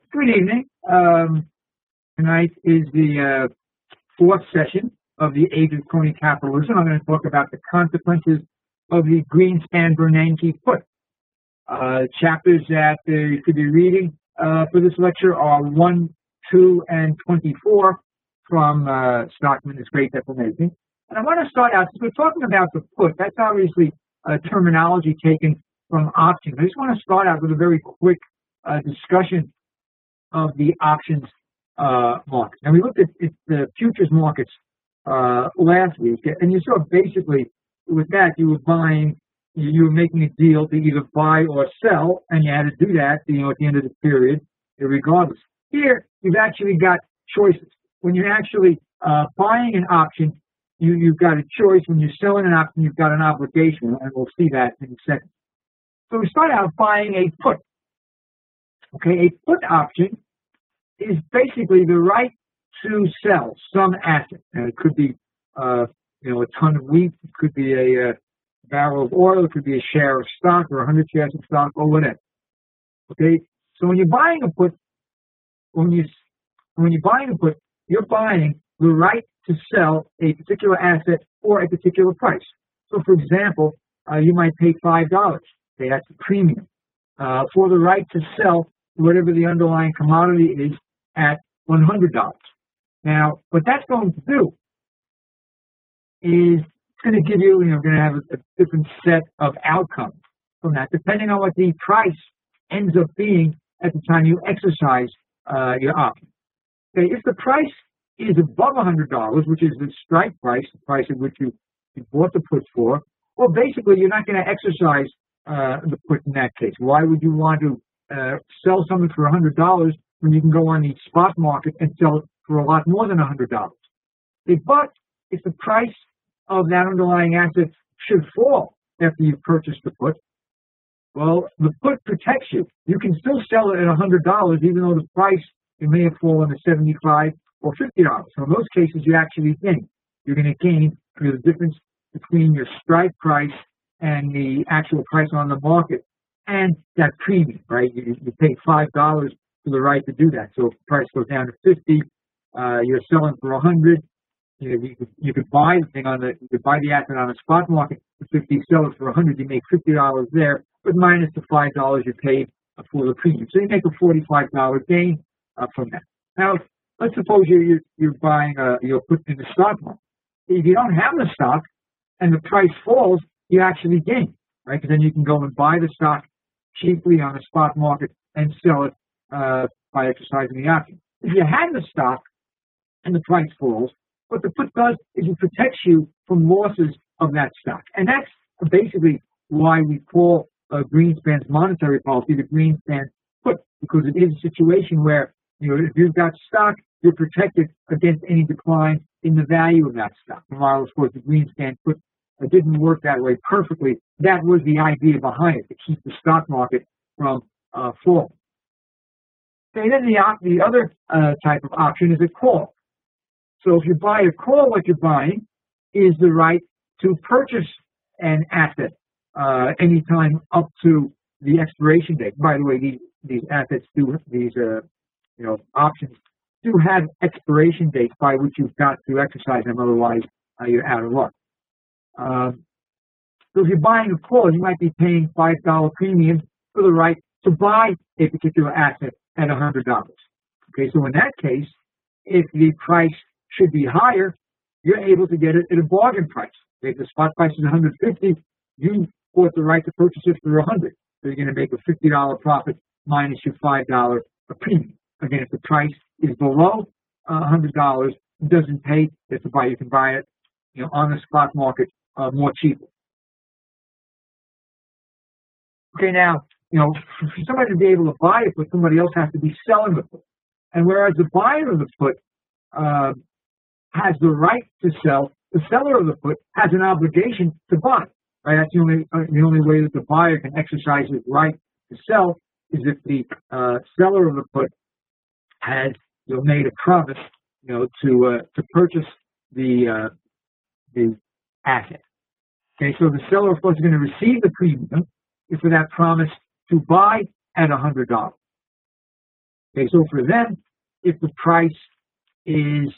Good evening. Tonight is the fourth session of the Age of Crony Capitalism. I'm going to talk about the consequences of the Greenspan-Bernanke put. Chapters that you could be reading for this lecture are 1, 2, and 24 from Stockman's Great Defamation. And I want to start out, since we're talking about the put, that's obviously terminology taken from options. I just want to start out with a very quick discussion of the options market. And we looked at the futures markets last week, and you saw basically with that you were making a deal to either buy or sell, and you had to do that, at the end of the period, regardless. Here, you've actually got choices. When you're actually buying an option, you've got a choice. When you're selling an option, you've got an obligation, and we'll see that in a second. So we start out buying a put. Okay, a put option is basically the right to sell some asset. And it could be, a ton of wheat. It could be a barrel of oil. It could be a share of stock or 100 shares of stock or whatever. Okay, so when you're buying a put, you're buying the right to sell a particular asset for a particular price. So, for example, you might pay $5. Okay, that's a premium for the right to sell whatever the underlying commodity is at $100. Now, what that's going to do is it's going to give you, going to have a different set of outcomes from that, depending on what the price ends up being at the time you exercise your option. Okay, if the price is above $100, which is the strike price, the price at which you bought the put for, well, basically, you're not going to exercise the put in that case. Why would you want to sell something for $100 when you can go on the spot market and sell it for a lot more than $100? But if the price of that underlying asset should fall after you've purchased the put, well, the put protects you. You can still sell it at $100 even though the price, it may have fallen to $75 or $50. So in those cases, you actually gain. You're going to gain through the difference between your strike price and the actual price on the market and that premium, right? You pay $5 for the right to do that. So if the price goes down to 50, you're selling for 100. You could buy the thing you could buy the asset on the spot market for 50, sell it for 100. You make $50 there, but minus the $5 you paid for the premium. So you make a $45 gain from that. Now, let's suppose you're buying you're putting in the stock market. If you don't have the stock and the price falls, you actually gain, right? Because then you can go and buy the stock cheaply on the spot market and sell it by exercising the option. If you had the stock and the price falls, what the put does is it protects you from losses of that stock. And that's basically why we call Greenspan's monetary policy the Greenspan put, because it is a situation where, if you've got stock, you're protected against any decline in the value of that stock. While, of course, the Greenspan put didn't work that way perfectly, that was the idea behind it, to keep the stock market from falling. Okay, then the other type of option is a call. So if you buy a call, what you're buying is the right to purchase an asset anytime up to the expiration date. By the way, these assets options do have expiration dates by which you've got to exercise them, otherwise you're out of luck. So if you're buying a call, you might be paying $5 premium for the right to buy a particular asset at $100. Okay, so in that case, if the price should be higher, you're able to get it at a bargain price. If the spot price is $150, you bought the right to purchase it for $100. So you're going to make a $50 profit minus your $5 premium. Again, if the price is below $100, it doesn't pay. If the buyer, you can buy it, on the spot market more cheaply. Okay, now, for somebody to be able to buy it, but somebody else has to be selling the put. And whereas the buyer of the put has the right to sell, the seller of the put has an obligation to buy. Right? That's the only way that the buyer can exercise his right to sell is if the seller of the put has made a promise, to purchase the asset. Okay, so the seller, of course, is going to receive the premium for that promise to buy at $100. Okay, so for them, if the price is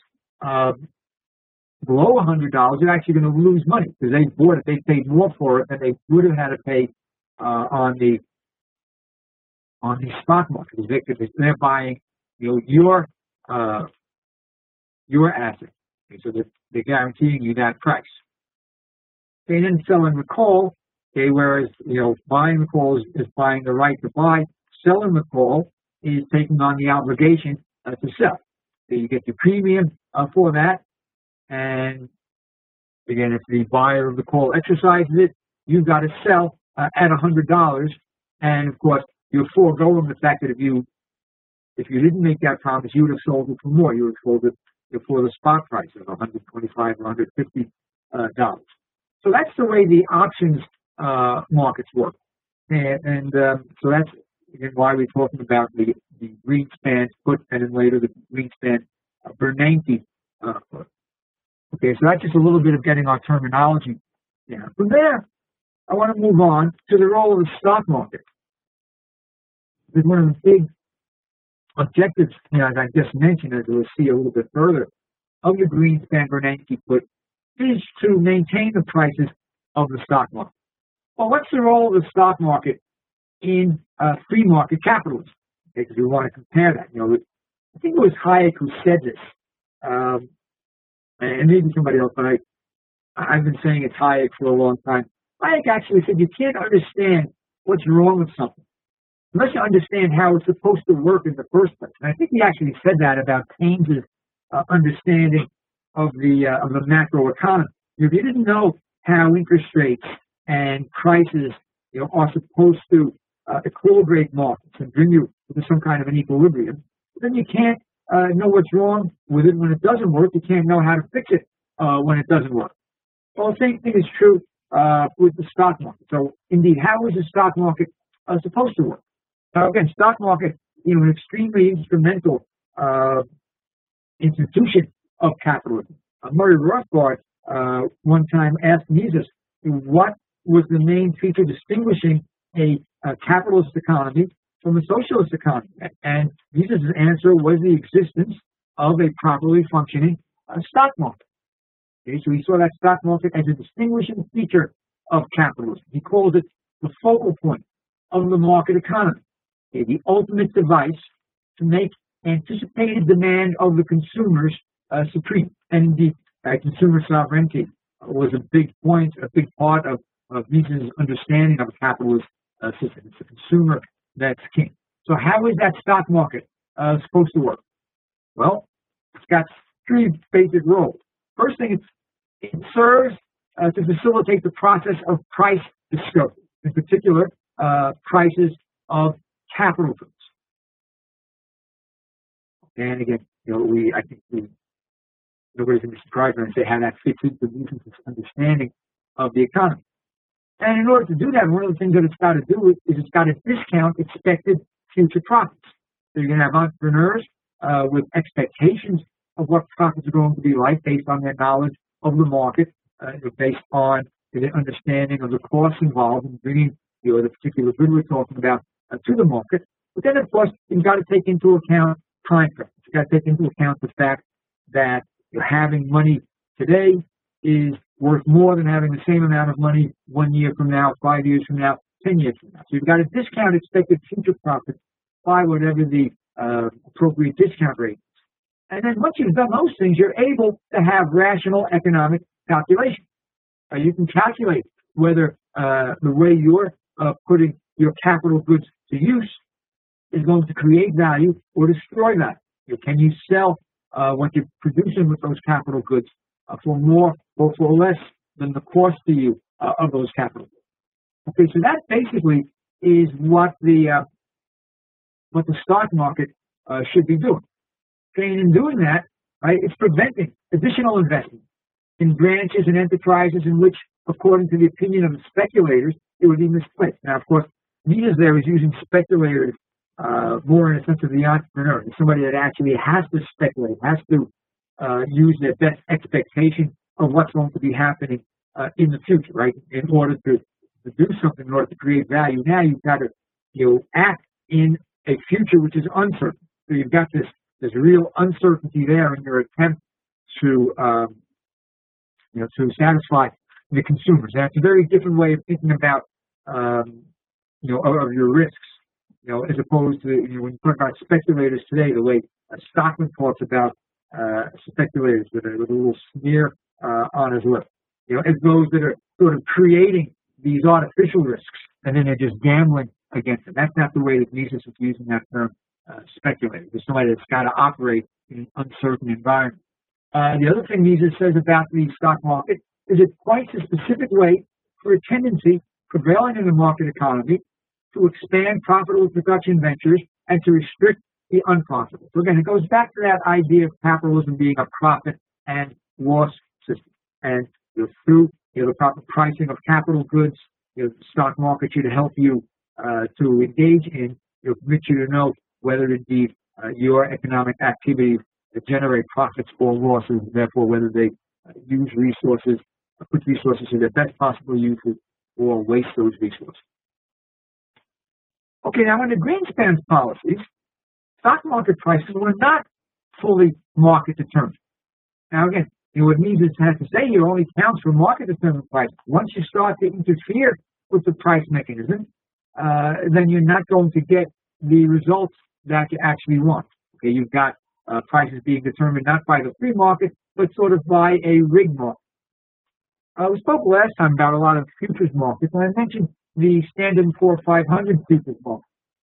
below $100, they're actually going to lose money because they bought it. They paid more for it than they would have had to pay on the stock market. Because they're buying, your asset. Okay, so they're guaranteeing you that price. Okay, then selling the call. Okay, whereas buying the call is buying the right to buy. Selling the call is taking on the obligation to sell. So you get your premium for that. And again, if the buyer of the call exercises it, you've got to sell at $100. And of course, you're foregoing the fact that if you didn't make that promise, you would have sold it for more. You would have sold it for the spot price of $125 or $150. So that's the way the options markets work. And so that's again why we're talking about the Greenspan put and then later the Greenspan Bernanke put. Okay, so that's just a little bit of getting our terminology down. From there, I want to move on to the role of the stock market. This is one of the big objectives, as I just mentioned, as we'll see a little bit further, of the Greenspan-Bernanke put, is to maintain the prices of the stock market. Well, what's the role of the stock market in free market capitalism? Okay, because we want to compare that. I think it was Hayek who said this. And maybe somebody else, but I've been saying it's Hayek for a long time. Hayek actually said you can't understand what's wrong with something unless you understand how it's supposed to work in the first place. And I think he actually said that about Keynes's understanding of the macro economy. If you didn't know how interest rates and prices are supposed to equilibrate markets and bring you to some kind of an equilibrium, then you can't know what's wrong with it when it doesn't work. You can't know how to fix it when it doesn't work. Well, the same thing is true with the stock market. So, indeed, how is the stock market supposed to work? Now, again, stock market, an extremely instrumental institution of capitalism. Murray Rothbard one time asked Mises what was the main feature distinguishing a capitalist economy from a socialist economy. And Mises' answer was the existence of a properly functioning stock market. Okay, so he saw that stock market as a distinguishing feature of capitalism. He calls it the focal point of the market economy, okay, the ultimate device to make anticipated demand of the consumers supreme. And indeed, consumer sovereignty was a big point, a big part of Mises' understanding of a capitalist system. It's the consumer that's king. So how is that stock market supposed to work? Well, it's got three basic roles. First thing, it serves to facilitate the process of price discovery, in particular, prices of capital goods. And again, I think nobody's going to be surprised when I say how that fits into Mises' understanding of the economy. And in order to do that, one of the things that it's got to do is it's got to discount expected future profits. So you're going to have entrepreneurs with expectations of what profits are going to be like based on their knowledge of the market, based on their understanding of the costs involved in bringing the particular good we're talking about to the market. But then, of course, you've got to take into account time frames. You've got to take into account the fact that having money today is worth more than having the same amount of money 1 year from now, 5 years from now, 10 years from now. So you've got to discount expected future profits by whatever the appropriate discount rate is. And then once you've done those things, you're able to have rational economic calculation. You can calculate whether the way you're putting your capital goods to use is going to create value or destroy value. Can you sell what you're producing with those capital goods for more or for less than the cost to you of those capital goods? Okay, so that basically is what the stock market should be doing. Okay, and in doing that, right, it's preventing additional investment in branches and enterprises in which, according to the opinion of the speculators, it would be misplaced. Now, of course, Mises there is using speculators more in a sense of the entrepreneur, somebody that actually has to speculate, has to use their best expectation of what's going to be happening in the future, right? In order to do something, in order to create value, now you've got to act in a future which is uncertain. So you've got this real uncertainty there in your attempt to to satisfy the consumers. That's a very different way of thinking about of your risks. As opposed to when you talk about speculators today, the way Stockman talks about speculators with a little sneer on his lip. As those that are sort of creating these artificial risks, and then they're just gambling against them. That's not the way that Mises is using that term, speculator. There's somebody that's got to operate in an uncertain environment. The other thing Mises says about the stock market is it points a specific way for a tendency prevailing in the market economy to expand profitable production ventures and to restrict the unprofitable. So again, it goes back to that idea of capitalism being a profit and loss system. And through the proper pricing of capital goods, the stock market should help you to engage in, permit you to know whether indeed your economic activities generate profits or losses, therefore whether they use resources, put resources to their best possible uses, or waste those resources. Okay, now under Greenspan's policies, stock market prices were not fully market determined. Now again, what Mises has to say here only counts for market determined prices. Once you start to interfere with the price mechanism, then you're not going to get the results that you actually want. Okay, you've got prices being determined not by the free market, but sort of by a rigged market. We spoke last time about a lot of futures markets, and I mentioned the Standard & Poor's 500 futures market.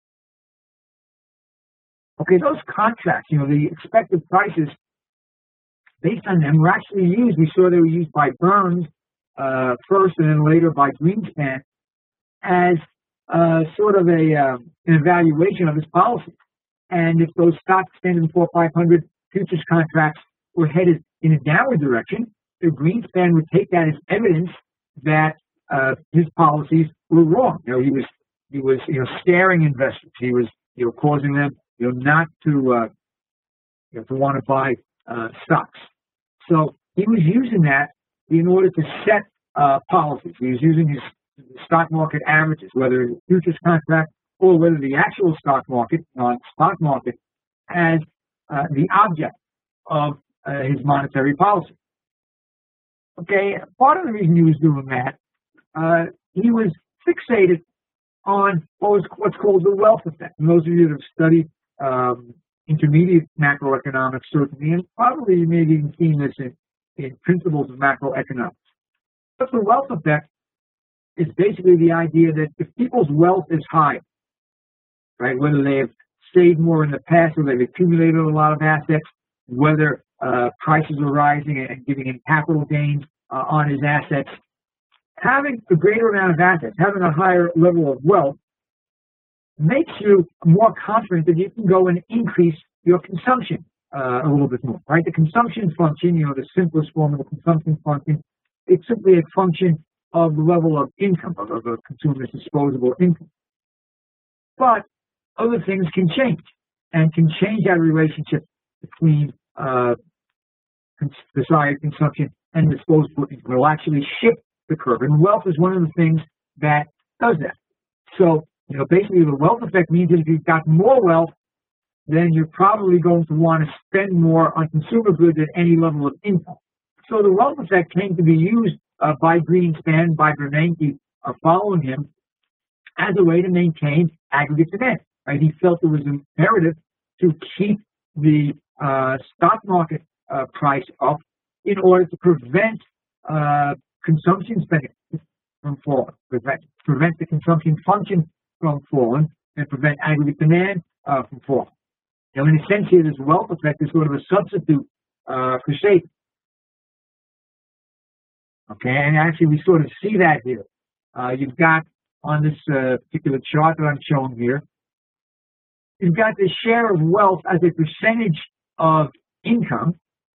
Okay, those contracts, the expected prices based on them were actually used. We saw they were used by Burns first, and then later by Greenspan as sort of an evaluation of his policy. And if those stock Standard & Poor's 500 futures contracts were headed in a downward direction, Greenspan would take that as evidence that his policies were wrong. He was scaring investors. He was causing them not to want to buy stocks. So he was using that in order to set policies. He was using his stock market averages, whether it's a futures contract or whether the actual stock market, stock market, as the object of his monetary policy. Okay, part of the reason he was doing that, he was fixated on what's called the wealth effect. And those of you that have studied intermediate macroeconomics, certainly, and probably maybe even seen this in principles of macroeconomics. But the wealth effect is basically the idea that if people's wealth is high, right, whether they have saved more in the past or they've accumulated a lot of assets, whether prices are rising and giving him capital gains on his assets, having a greater amount of assets, having a higher level of wealth, makes you more confident that you can go and increase your consumption a little bit more, right? The consumption function, the simplest form of the consumption function, it's simply a function of the level of income, of a consumer's disposable income. But other things can change, and can change that relationship between desired consumption and disposable income. It will actually shift the curve, and wealth is one of the things that does that. So, basically the wealth effect means that if you've got more wealth, then you're probably going to want to spend more on consumer goods at any level of income. So the wealth effect came to be used by Greenspan, by Bernanke, following him, as a way to maintain aggregate demand. Right? He felt it was imperative to keep the stock market price up in order to prevent consumption spending from falling, prevent the consumption function from falling, and prevent aggregate demand from falling. In a sense here, this wealth effect is sort of a substitute for saving. Okay, and actually we sort of see that here. You've got on this particular chart that I'm showing here, you've got the share of wealth as a percentage of income.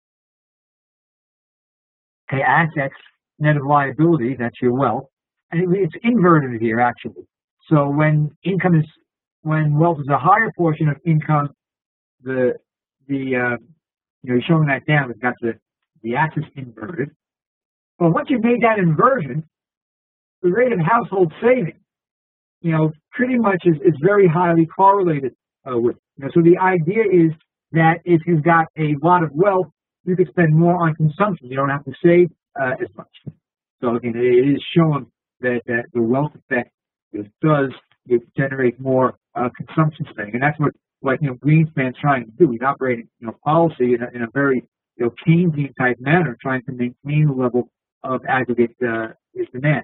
Okay, assets net of liability, that's your wealth. And it's inverted here, actually. So when wealth is a higher portion of income, you're showing that down. We've got the axis inverted. Well, once you've made that inversion, the rate of household saving, pretty much is very highly correlated with. So the idea is that if you've got a lot of wealth, you could spend more on consumption. You don't have to save as much. So again, it is shown that the wealth effect does generate more consumption spending, and that's what Greenspan's trying to do. He's operating policy in a very Keynesian type manner, trying to maintain the level of aggregate demand.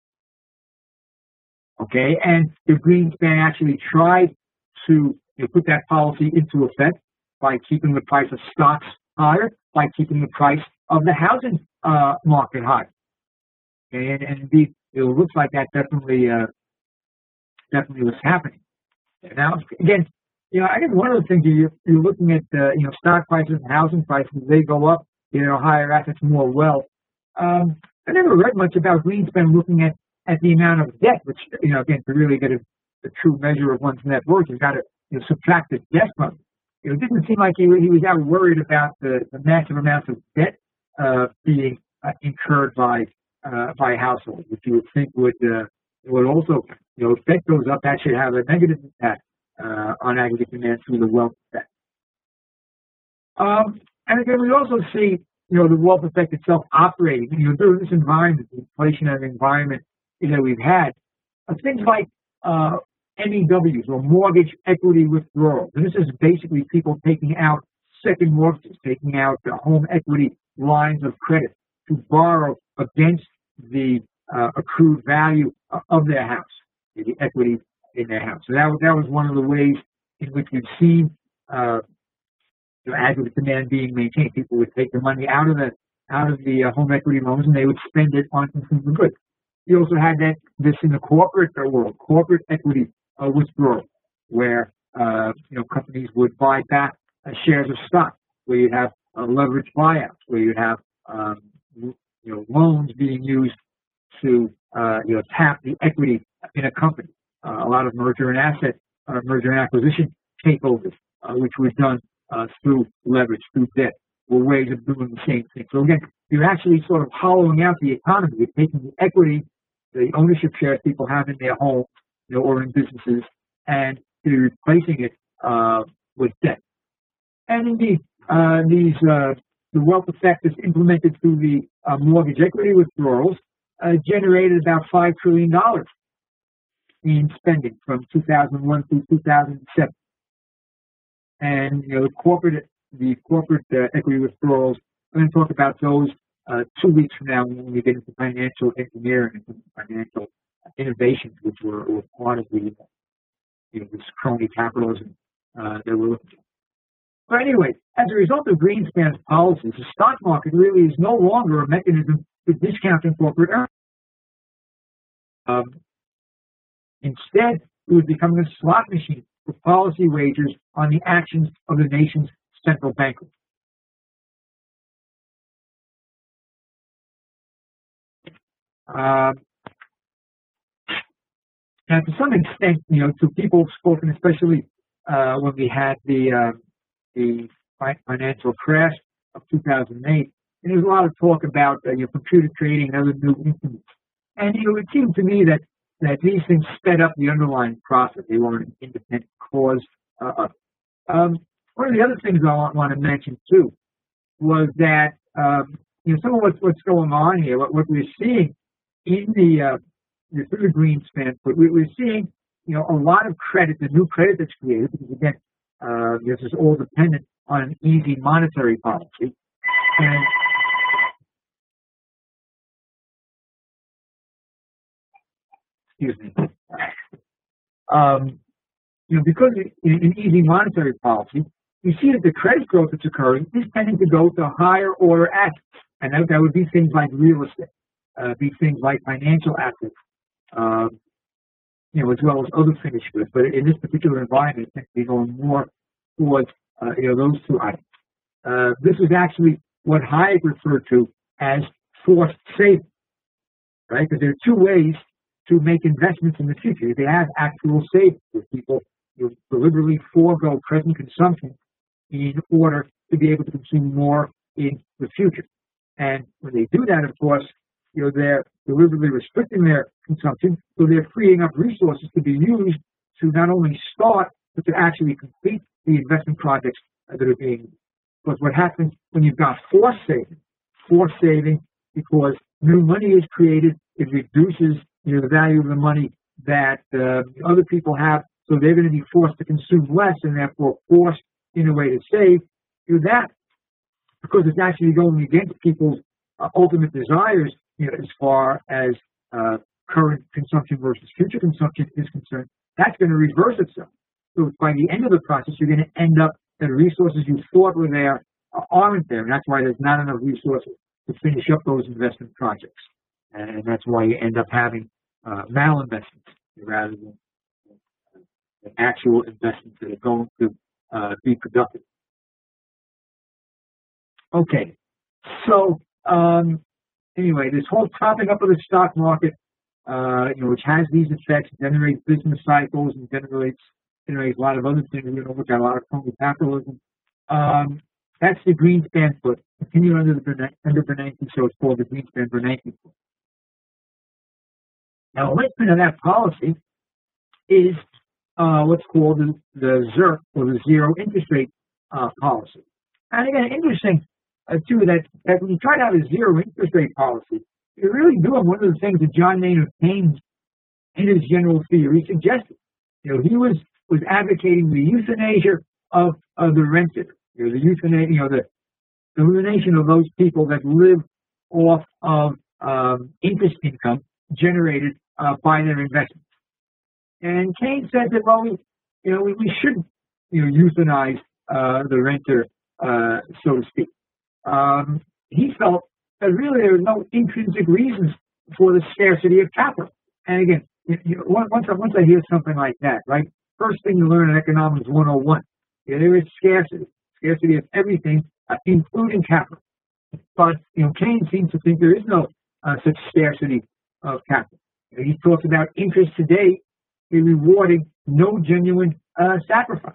Okay, and the Greenspan actually tried to put that policy into effect by keeping the price of stocks higher, by keeping the price of the housing market higher. Okay, and indeed, it looks like that definitely was happening. Now, again, I think one of the things you're looking at, stock prices and housing prices, they go up, higher assets, more wealth. I never read much about Greenspan looking at the amount of debt, which, again, to really get a true measure of one's net worth, you've got to subtract the debt from it. It didn't seem like he was ever worried about the massive amounts of debt being incurred by households, which you would think would also, if debt goes up, that should have a negative impact on aggregate demand through the wealth effect. And again, we also see, the wealth effect itself operating, during this environment, the inflationary environment that we've had, things like MEWs, or mortgage equity withdrawals. And this is basically people taking out second mortgages, taking out home equity lines of credit to borrow against the accrued value of their house, the equity in their house. So that was one of the ways in which we've seen aggregate demand being maintained. People would take the money out of the home equity loans and they would spend it on consumer goods. You also had this in the corporate world, corporate equity withdrawal, where companies would buy back shares of stock, where you'd have leveraged buyouts, where you'd have loans being used to tap the equity in a company. A lot of merger and acquisition takeovers, which was done through leverage, through debt, were ways of doing the same thing. So again, you're actually sort of hollowing out the economy. You're taking the equity, the ownership shares people have in their homes, or in businesses, and you're replacing it with debt. And indeed, the wealth effect is implemented through the mortgage equity withdrawals, generated about $5 trillion in spending from 2001 through 2007. And the corporate equity withdrawals, I'm going to talk about those 2 weeks from now when we get into financial engineering and financial innovations, which were part of the this crony capitalism that we're looking at. But anyway, as a result of Greenspan's policies, the stock market really is no longer a mechanism for discounting corporate earnings. Instead, it was becoming a slot machine for policy wagers on the actions of the nation's central bankers. And to some extent, to people spoken, especially when we had the financial crash of 2008, and there's a lot of talk about computer trading and other new instruments. And it seemed to me that these things sped up the underlying process. They weren't an independent cause. One of the other things I want to mention too was that some of what's going on here, what we're seeing in through the Greenspan, we're seeing a lot of credit, the new credit that's created, because again, this is all dependent on an easy monetary policy. And excuse me. Because in easy monetary policy, you see that the credit growth that's occurring is tending to go to higher order assets, and that would be things like real estate, be things like financial assets, as well as other finished goods. But in this particular environment, it tends to be going more towards those two items. This is actually what Hayek referred to as forced saving, right? Because there are two ways to make investments in the future. They have actual savings, where people deliberately forego present consumption in order to be able to consume more in the future. And when they do that, of course, they're deliberately restricting their consumption, so they're freeing up resources to be used to not only start but to actually complete the investment projects that are being. Because what happens when you've got forced saving, because new money is created, it reduces the value of the money that other people have, so they're going to be forced to consume less and therefore forced in a way to save. That, because it's actually going against people's ultimate desires, as far as current consumption versus future consumption is concerned, that's going to reverse itself. So by the end of the process, you're going to end up that resources you thought were there aren't there, and that's why there's not enough resources to finish up those investment projects, and that's why you end up having malinvestments rather than actual investments that are going to be productive. Okay, so anyway, this whole propping up of the stock market, which has these effects, generates business cycles and generates a lot of other things. We're going to look at a lot of crony capitalism. That's the Greenspan put. Continue under Bernanke, so it's called the Greenspan-Bernanke put. Now, a linchpin of that policy is what's called the ZIRP, or the zero interest rate policy. And again, interesting too that when you try to have a zero interest rate policy, you're really doing one of the things that John Maynard Keynes, in his general theory, suggested. He was advocating the euthanasia of the renter. The euthanasia, the elimination of those people that live off of interest income generated by their investments. And Keynes said that, well, we should, euthanize the renter, so to speak. He felt that really there was no intrinsic reasons for the scarcity of capital. And again, once I hear something like that, right? First thing you learn in Economics 101, there is scarcity of everything, including capital. But Keynes seems to think there is no such scarcity of capital. He talks about interest today be rewarding no genuine sacrifice.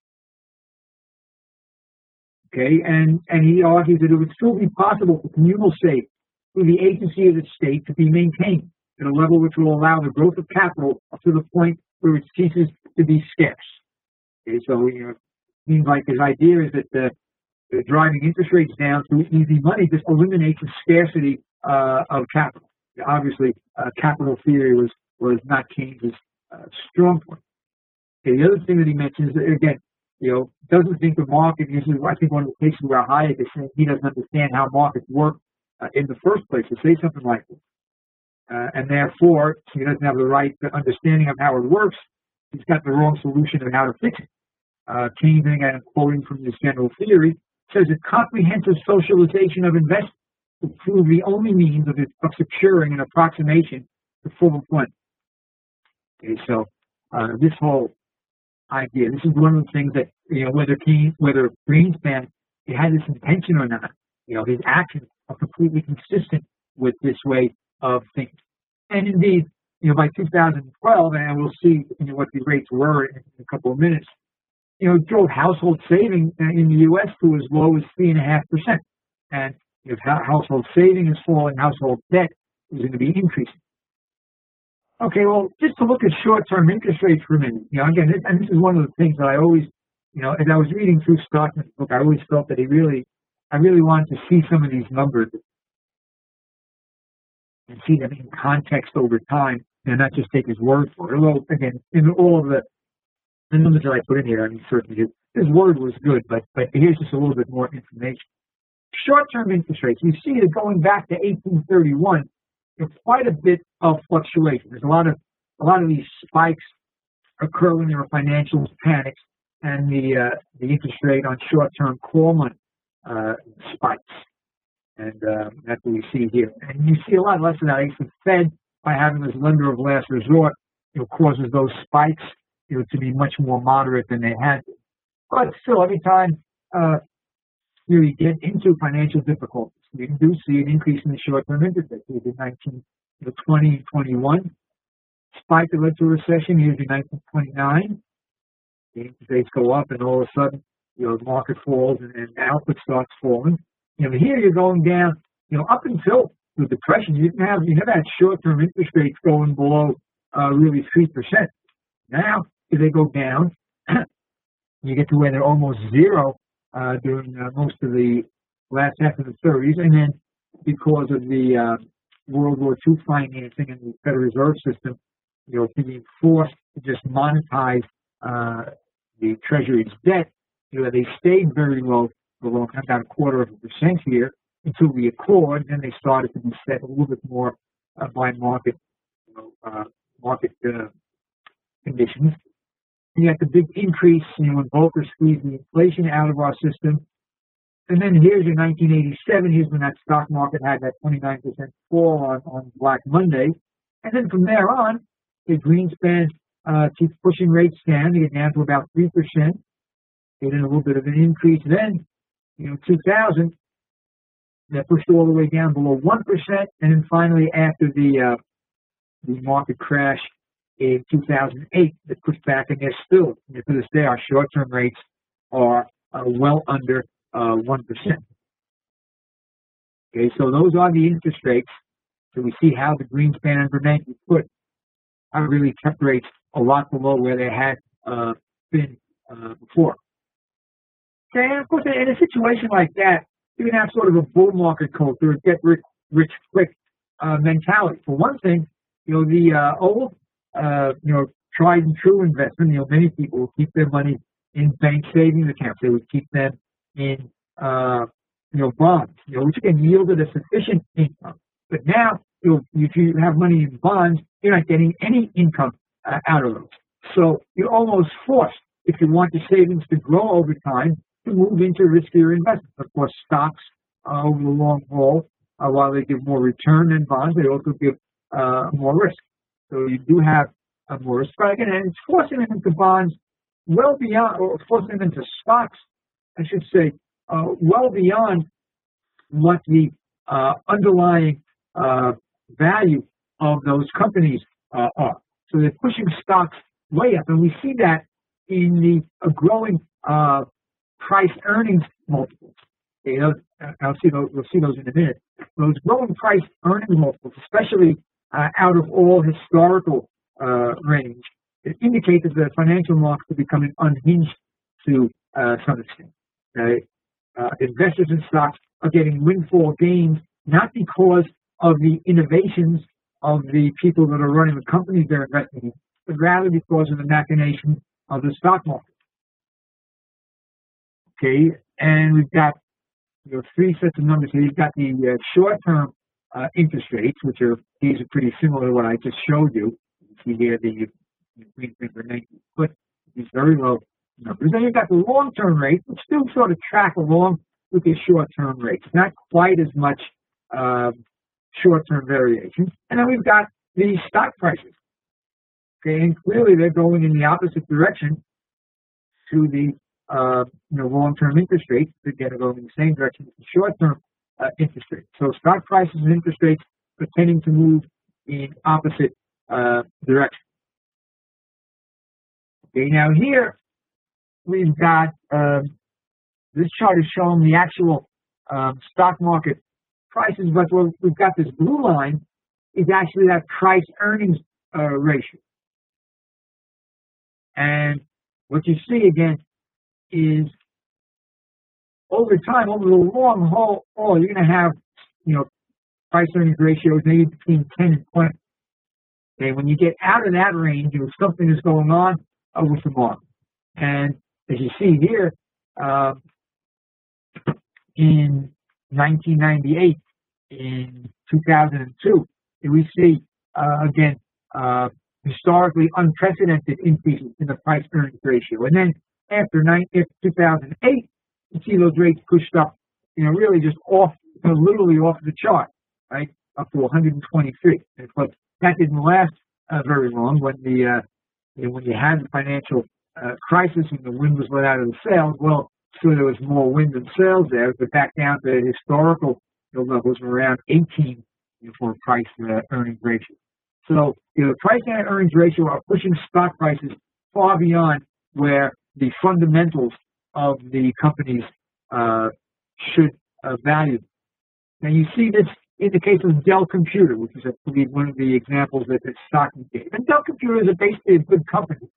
Okay, and he argues that it would still be possible for communal savings through the agency of the state to be maintained at a level which will allow the growth of capital up to the point where it ceases to be scarce. Okay, so it seems like his idea is that driving interest rates down through easy money just eliminates the scarcity of capital. Obviously, capital theory was not Keynes' strong point. Okay, the other thing that he mentions, again, doesn't think the market, this is, I think, one of the cases where Hayek is saying he doesn't understand how markets work in the first place, to say something like this. And therefore, he doesn't have the right understanding of how it works. He's got the wrong solution of how to fix it. Keynes, again, quoting from this general theory, says that comprehensive socialization of investment will prove the only means of securing an approximation to full employment. Okay, so this whole idea, this is one of the things that, whether Greenspan had this intention or not, his actions are completely consistent with this way of thinking. And indeed, by 2012, and we'll see what the rates were in a couple of minutes, it drove household saving in the U.S. to as low as 3.5%. And if household saving is falling, household debt is going to be increasing. Okay, well, just to look at short-term interest rates for a minute, again, and this is one of the things that I always, as I was reading through Stockman's book, I always felt that I really wanted to see some of these numbers and see them in context over time, and not just take his word for it. Although, again, in all of the numbers that I put in here, I mean, certainly his word was good, but here's just a little bit more information. Short-term interest rates, we see that going back to 1831, there's quite a bit of fluctuation. There's a lot of these spikes occur when there are financial panics, and the interest rate on short-term call money spikes, and that's what we see here. And you see a lot less of that. The Fed, by having this lender of last resort, causes those spikes to be much more moderate than they had been. But still, every time you get into financial difficulties, you do see an increase in the short-term interest rates. In 1920 and 21, spike that led to a recession. Here's in 1929, the interest rates go up, and all of a sudden, the market falls and the output starts falling. Here you're going down. Up until the Depression, you never had short-term interest rates going below really 3%. Now, if they go down, You get to where they're almost zero during most of the last half of the 30s, and then because of the World War II financing and the Federal Reserve System, being forced to just monetize the Treasury's debt, they stayed very low for a long time, about 0.25% here, until the Accord. Then they started to be set a little bit more by market, market conditions. You got the big increase, when Volcker squeezed the inflation out of our system. And then here's your 1987. Here's when that stock market had that 29% fall on Black Monday. And then from there on, the Greenspan keeps pushing rates down. They get down to about 3%. Getting a little bit of an increase. Then, 2000, that pushed all the way down below 1%. And then finally, after the market crash in 2008, that pushed back, and they're still, to this day, our short-term rates are well under 1%. Okay, so those are the interest rates. So we see how the Greenspan and Bernanke put really kept rates a lot below where they had been before. Okay, and of course, in a situation like that, you can have sort of a bull market culture, a get rich quick mentality. For one thing, the old, tried and true investment, many people will keep their money in bank savings accounts. They would keep them in, bonds, which again yielded a sufficient income. But now, if you have money in bonds, you're not getting any income out of those. So you're almost forced, if you want the savings to grow over time, to move into riskier investments. Of course, stocks over the long haul, while they give more return than bonds, they also give more risk. So you do have more risk. But again, and it's forcing them into bonds well beyond, or forcing them into stocks, I should say, well beyond what the underlying value of those companies are. So they're pushing stocks way up, and we see that in the growing price earnings multiples. We'll see those in a minute. Those growing price earnings multiples, especially out of all historical range, it indicates that the financial markets are becoming unhinged to some extent. Investors in stocks are getting windfall gains, not because of the innovations of the people that are running the companies they're investing in, but rather because of the machinations of the stock market. Okay, and we've got three sets of numbers here. You've got the short-term interest rates, these are pretty similar to what I just showed you. You see here the Greenspan put these very low numbers. Then you've got the long-term rates, which still sort of track along with the short-term rates. Not quite as much short-term variation. And then we've got the stock prices. Okay, and clearly they're going in the opposite direction to the long-term interest rates. Again, are going in the same direction as the short-term interest rates. So stock prices and interest rates are tending to move in opposite directions. Okay, now here we've got this chart is showing the actual stock market prices, but what we've got this blue line is actually that price earnings ratio. And what you see again is over time, over the long haul, you're going to have, price earnings ratios maybe between 10 and 20. Okay, when you get out of that range, something is going on with the market. And as you see here, in 1998, in 2002, we see, again, historically unprecedented increases in the price earnings ratio. And then after 2008, you see those rates pushed up, really just off, literally off the chart, right, up to 123. And of course, that didn't last very long when when you had the financial crisis and the wind was let out of the sails. Well, sure, there was more wind than sails there, but back down to historical levels around 18 for price earnings ratio. So the price and earnings ratio are pushing stock prices far beyond where the fundamentals of the companies should value. Now you see this in the case of Dell Computer, which is, I believe, one of the examples that Stockton gave. And Dell Computer is basically a good company.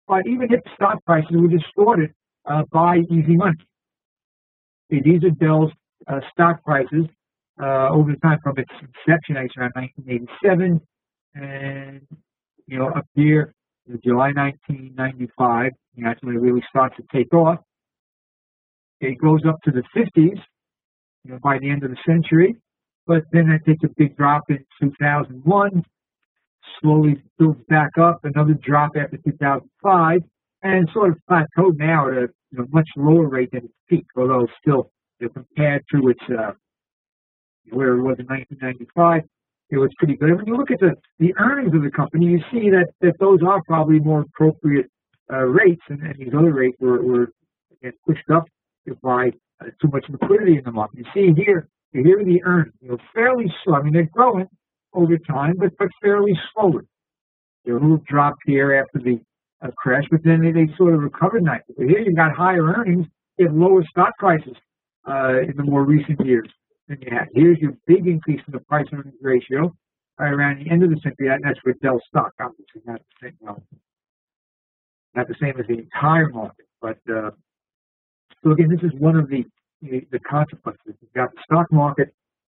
But even if stock prices were distorted by easy money. Okay, these are Dell's stock prices over the time from its inception, actually around 1987, and up here, July 1995, that's when it really starts to take off. It goes up to the 50s, by the end of the century, but then it takes a big drop in 2001, slowly builds back up, another drop after 2005, and sort of plateaued now at a much lower rate than its peak, although still compared to its where it was in 1995, it was pretty good. And when you look at the earnings of the company, you see that those are probably more appropriate rates, and these other rates were again pushed up by too much liquidity in the market. You see here are the earnings, fairly slow. I mean, they're growing over time, but fairly slowly. A little drop here after the crash, but then they sort of recovered nicely. Here you've got higher earnings, you have lower stock prices in the more recent years than you had. Here's your big increase in the price earnings ratio around the end of the century. That's for Dell stock, obviously not the same. Not the same as the entire market, but so again, this is one of the consequences. You've got the stock market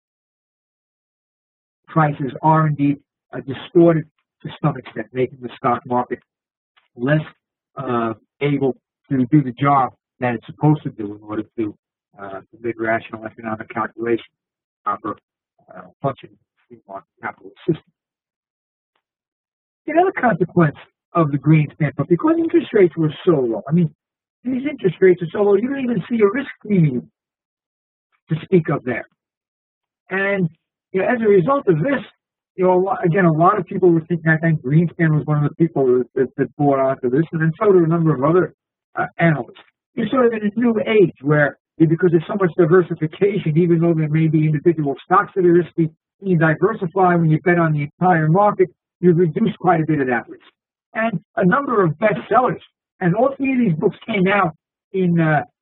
prices are indeed distorted to some extent, making the stock market less able to do the job that it's supposed to do in order to make rational economic calculation, proper functioning of the market capitalist system. Another consequence of the Greenspan, but because interest rates were so low, I mean, these interest rates are so low, you don't even see a risk premium to speak of there. And as a result of this, again, a lot of people were thinking, I think Greenspan was one of the people that bought onto this, and then so did a number of other analysts. You're sort of in a new age where, because there's so much diversification, even though there may be individual stocks that are risky, when you diversify, when you bet on the entire market, you reduce quite a bit of that risk. And a number of bestsellers, and all three of these books came out in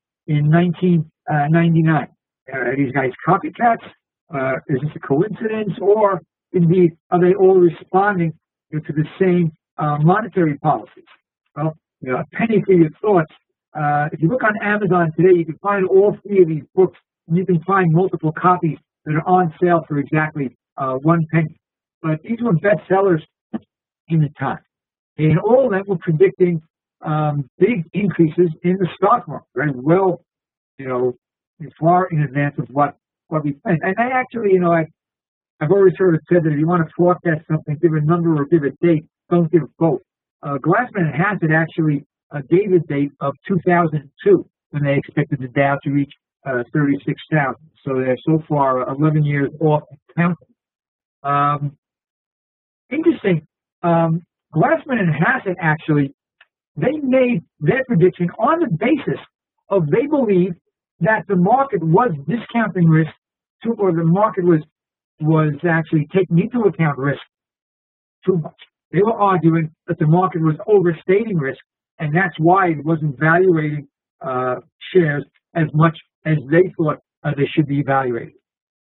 1999. Are these guys copycats? Is this a coincidence, or indeed are they all responding to the same monetary policies? Well, a penny for your thoughts. If you look on Amazon today, you can find all three of these books, and you can find multiple copies that are on sale for exactly 1 penny. But these were bestsellers in the time, and all of them were predicting big increases in the stock market, very well, far in advance of what we think. And I actually, I've always sort of said that if you want to forecast something, give a number or give a date, don't give both. Glassman and Hassett actually gave a date of 2002 when they expected the Dow to reach 36,000. So they're so far 11 years off and counting. Interesting. Glassman and Hassett actually, they made their prediction on the basis of they believed that the market was discounting risk or the market was actually taking into account risk too much. They were arguing that the market was overstating risk, and that's why it wasn't valuating shares as much as they thought they should be evaluated.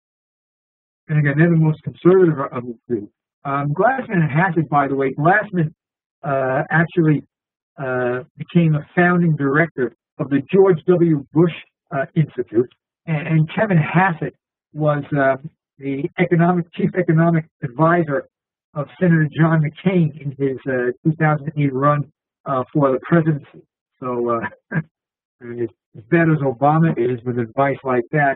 And again, they're the most conservative of the three. Glassman and Hassett, by the way, Glassman actually became a founding director of the George W. Bush Institute, and Kevin Hassett was the chief economic advisor of Senator John McCain in his 2008 run for the presidency. So as bad as Obama is with advice like that,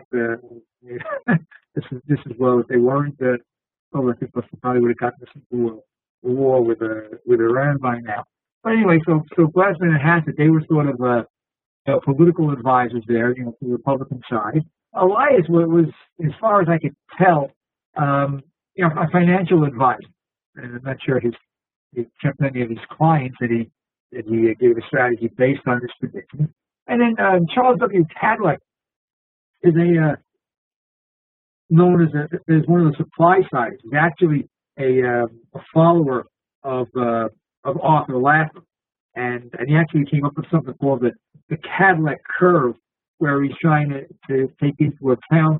this is well, if they weren't, I think probably would have gotten us into a war with Iran by now. But anyway, so Glassman and Hassett, they were sort of political advisors there, to the Republican side. Elias was, as far as I could tell, a financial advisor. And I'm not sure he kept any of his clients that he gave a strategy based on this prediction. And then Charles W. Tadlock is known as one of the supply siders. He's actually a follower of Arthur Laffer, and he actually came up with something called the Cadillac curve, where he's trying to take into account,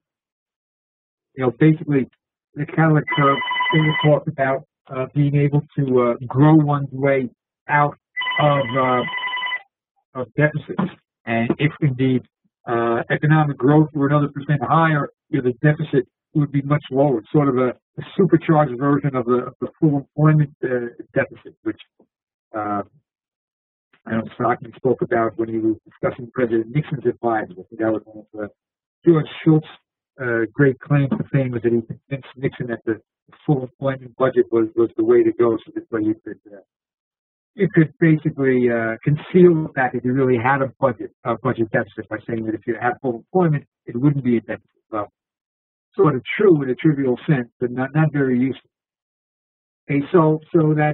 basically the Cadillac curve. They were talked about being able to grow one's way out of deficits. And if indeed economic growth were another percent higher, the deficit would be much lower. It's sort of a supercharged version of the full employment deficit, which I know Stockman spoke about when he was discussing President Nixon's advisors. I think that was one of George Shultz's great claim to fame, was that he convinced Nixon that the full employment budget was the way to go, so this way you could basically conceal the fact that you really had a budget deficit by saying that if you had full employment, it wouldn't be a deficit. Well, sort of true in a trivial sense, but not very useful. Okay, so that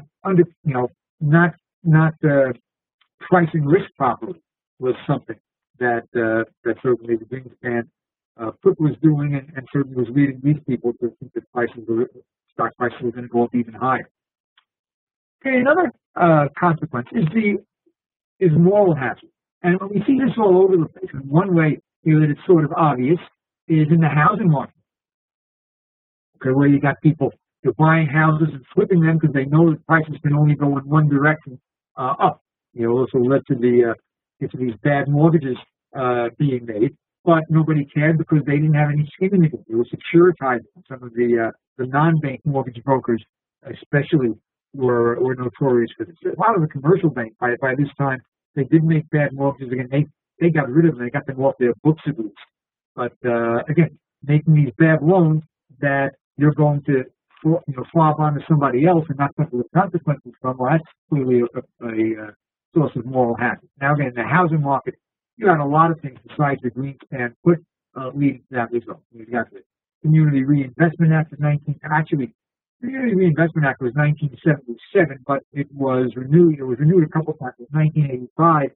not pricing risk properly was something that certainly the Greenspan Cook was doing, and certainly was leading these people to think that stock prices were going to go up even higher. Okay, another consequence is moral hazard, and we see this all over the place. And one way that it's sort of obvious is in the housing market, okay, where you got people buying houses and flipping them because they know that prices can only go in one direction, up. Also led to these bad mortgages being made, but nobody cared because they didn't have any skin in the game. They were securitizing. Some of the non-bank mortgage brokers, especially, were notorious for this. A lot of the commercial banks, by this time, they did make bad mortgages. Again, they got rid of them. They got them off their books at least. But again, making these bad loans that you're going to flop onto somebody else and not suffer the consequences from, well, that's clearly a source of moral hazard. Now, again, in the housing market, you got a lot of things besides the Greenspan Put leading to that result. You got the Community Reinvestment Act of the Community Reinvestment Act was 1977, but it was renewed. It was renewed a couple of times. In 1985,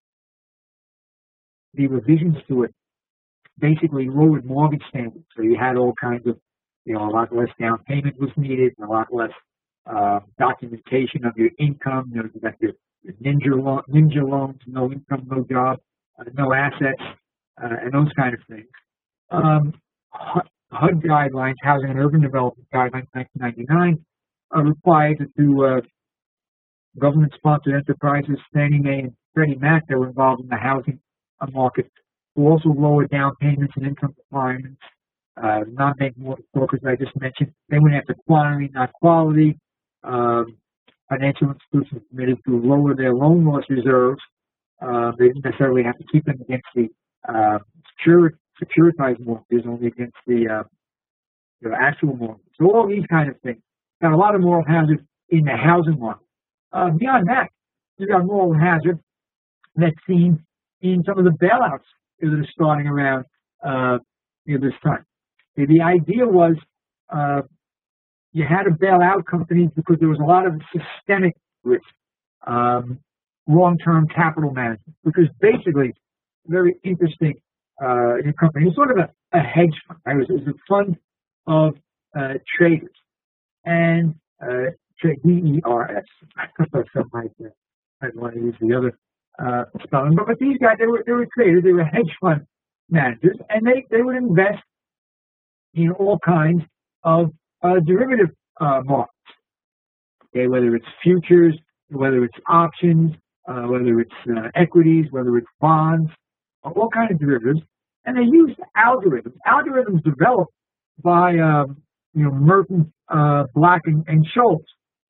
the revisions to it basically lowered mortgage standards. So you had all kinds of, a lot less down payment was needed, and a lot less documentation of your income. You got your ninja loans, no income, no job, no assets, and those kind of things. HUD guidelines, Housing and Urban Development Guidelines, 1999, required that to government-sponsored enterprises, Fannie Mae and Freddie Mac, that were involved in the housing market, to also lower down payments and income requirements. Non-bank mortgage brokers I just mentioned, they went after quantity, not quality. Financial institutions committed to lower their loan loss reserves. They didn't necessarily have to keep them against the securitized mortgages, only against the actual mortgage. So all these kind of things. Got a lot of moral hazard in the housing market. Beyond that, you got moral hazard that's seen in some of the bailouts that are starting around this time. The idea was you had to bail out companies because there was a lot of systemic risk, long-term capital management, which was basically very interesting company. It was sort of a hedge fund. Right? It was a fund of traders, and DERS. Some might want to use the other spelling, but these guys, they were traders. They were hedge fund managers, and they would invest in all kinds of derivative markets. Okay, whether it's futures, whether it's options, whether it's equities, whether it's bonds, all kinds of derivatives, and they used algorithms. Algorithms developed by Merton, Black, and Scholes.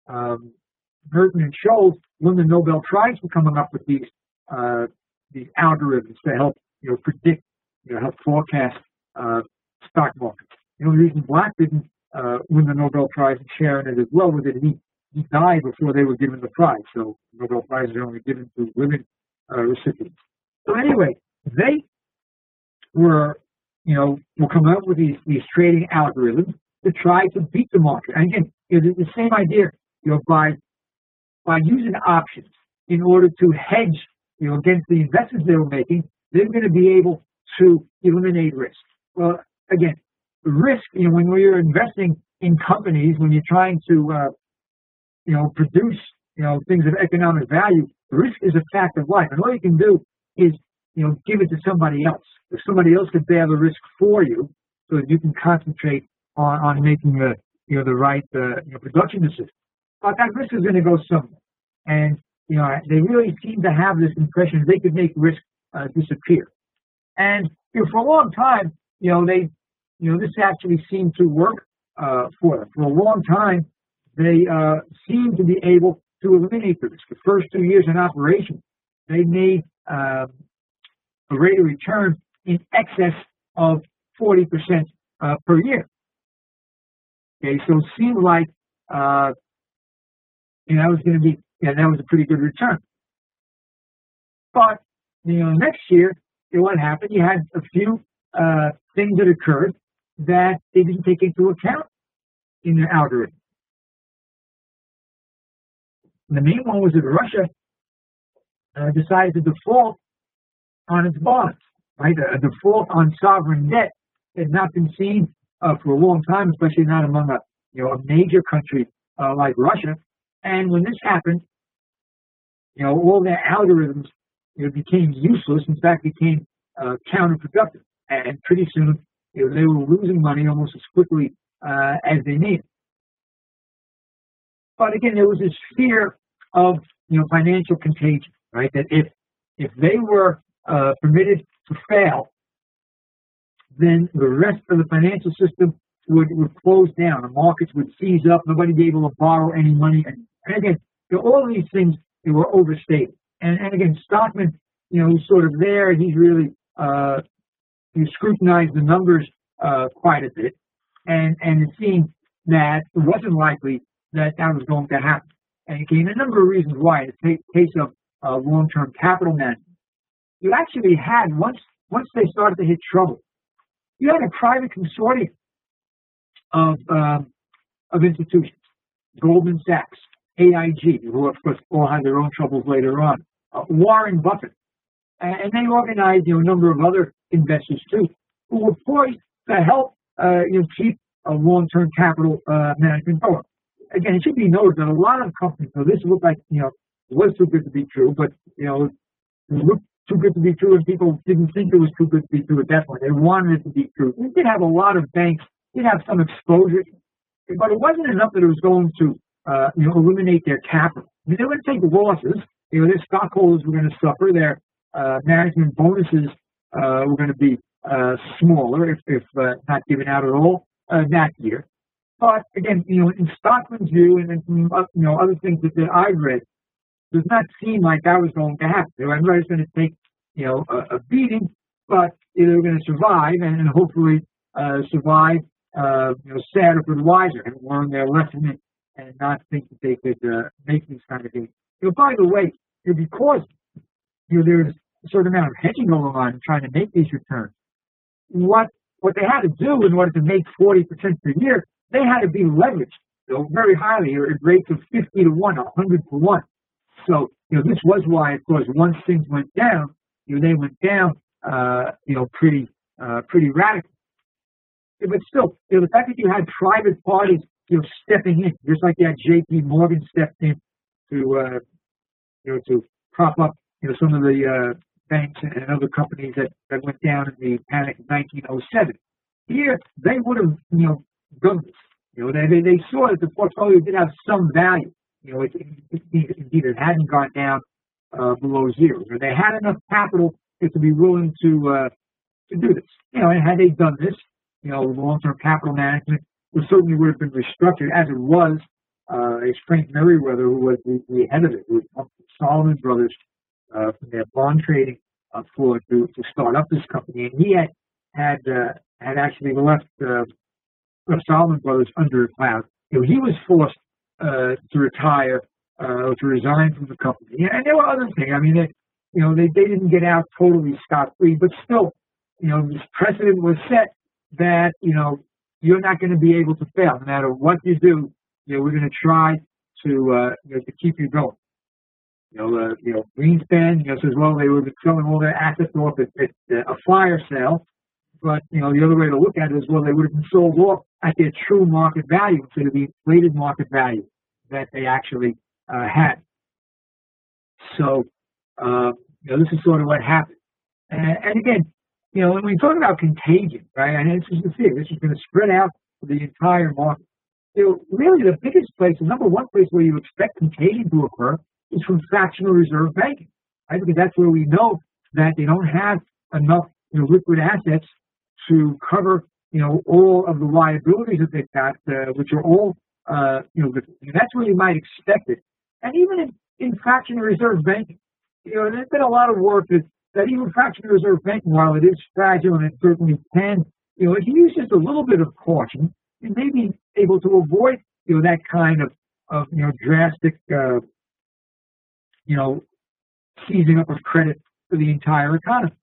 Merton and Scholes won the Nobel Prize for coming up with these algorithms to help predict, help forecast stock markets. The only reason Black didn't win the Nobel Prize and share in it as well was that he died before they were given the prize. So Nobel Prizes are only given to living recipients. So anyway, they were coming up with these trading algorithms to try to beat the market. And again, the same idea, by using options in order to hedge, against the investments they were making, they're going to be able to eliminate risk. Well, again, risk, when you're investing in companies, when you're trying to, produce, things of economic value, risk is a fact of life. And all you can do is, give it to somebody else. If somebody else could bear the risk for you, so that you can concentrate on making the right production decision. But that risk is going to go somewhere. And they really seem to have this impression they could make risk disappear. And for a long time, this actually seemed to work for them. For a long time, they seemed to be able to eliminate the risk. The first 2 years in operation, they made a rate of return in excess of 40% per year. Okay, so it seemed like that was going to be that was a pretty good return. But next year, what happened? You had a few things that occurred that they didn't take into account in their algorithm. And the main one was that Russia decided to default on its bonds. Right, a default on sovereign debt had not been seen for a long time, especially not among a major country like Russia. And when this happened, all their algorithms became useless. In fact, became counterproductive. And pretty soon, they were losing money almost as quickly as they made it. But again, there was this fear of financial contagion, right? That if they were permitted to fail, then the rest of the financial system would close down. The markets would seize up. Nobody would be able to borrow any money. And again, all of these things, they were overstated. And again, Stockman, who's sort of there. He's really he scrutinized the numbers quite a bit, and it seemed that it wasn't likely that was going to happen. And he gave a number of reasons why. In the case of long-term capital management, you actually had once they started to hit trouble, you had a private consortium of institutions, Goldman Sachs, AIG, who of course all had their own troubles later on, Warren Buffett, and they organized a number of other investors too, who were poised to help keep a long-term capital management going. Again, it should be noted that a lot of companies, so this looked like it was too good to be true, but it looked too good to be true, and people didn't think it was too good to be true at that point. They wanted it to be true. We did have a lot of banks, did have some exposure, but it wasn't enough that it was going to eliminate their capital. I mean, they were going to take losses. Their stockholders were going to suffer. Their management bonuses were going to be smaller, if not given out at all that year. But again, in Stockman's view, and from other things that I've read, does not seem like that was going to happen. Everybody's going to take a beating, but they were going to survive and hopefully survive sadder for the wiser and learn their lesson and not think that they could make these kind of things. By the way, because there's a certain amount of hedging going on trying to make these returns, what they had to do in order to make 40% per year, they had to be leveraged very highly at rates of 50 to 1, 100 to 1. So, this was why, of course, once things went down, they went down, pretty radically. But still, the fact that you had private parties, stepping in, just like that J.P. Morgan stepped in to prop up, some of the banks and other companies that went down in the panic of 1907. Here, they would have, done this. They saw that the portfolio did have some value. Indeed, it hadn't gone down below zero. They had enough capital to be willing to do this. And had they done this, long-term capital management certainly would have been restructured as it was. Frank Merriweather, who was the head of it, who was Salomon Brothers from their bond trading floor to start up this company, and he had actually left Salomon Brothers under a cloud. He was forced to retire, to resign from the company, and there were other things. I mean, they didn't get out totally scot-free, but still, this precedent was set that you're not going to be able to fail no matter what you do. We're going to try to keep you going. Greenspan says, well, they were selling all their assets off at a fire sale, but the other way to look at it is, well, they would have been sold off at their true market value instead of the inflated market value that they actually had. So, this is sort of what happened. And again, when we talk about contagion, right, and this is the thing, this is going to spread out to the entire market. Really the biggest place, the number one place where you expect contagion to occur is from fractional reserve banking, right? Because that's where we know that they don't have enough liquid assets to cover all of the liabilities that they've got, which are all that's where you might expect it. And even in fractional reserve banking, there's been a lot of work that even fractional reserve banking, while it is fragile and it certainly can, if you use just a little bit of caution, you may be able to avoid that kind of drastic seizing up of credit for the entire economy.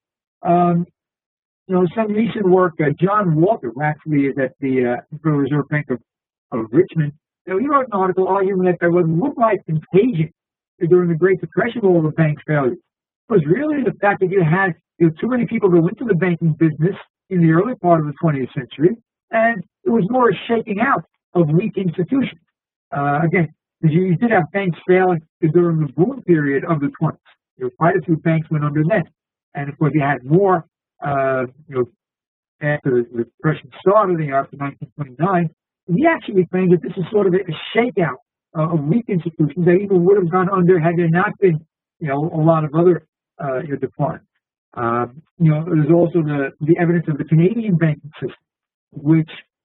Some recent work, John Walker, who actually is at the Federal Reserve Bank of Richmond, he wrote an article arguing that there would look like contagion during the Great Depression of all the bank failures. It was really the fact that you had too many people go into the banking business in the early part of the 20th century, and it was more a shaking out of weak institutions. Again, you did have banks failing during the boom period of the 20s. Quite a few banks went under then. And of course, you had more, after the Depression started after 1929. And he actually claimed that this is sort of a shakeout of weak institutions that even would have gone under had there not been, a lot of other departments. There's also the evidence of the Canadian banking system, which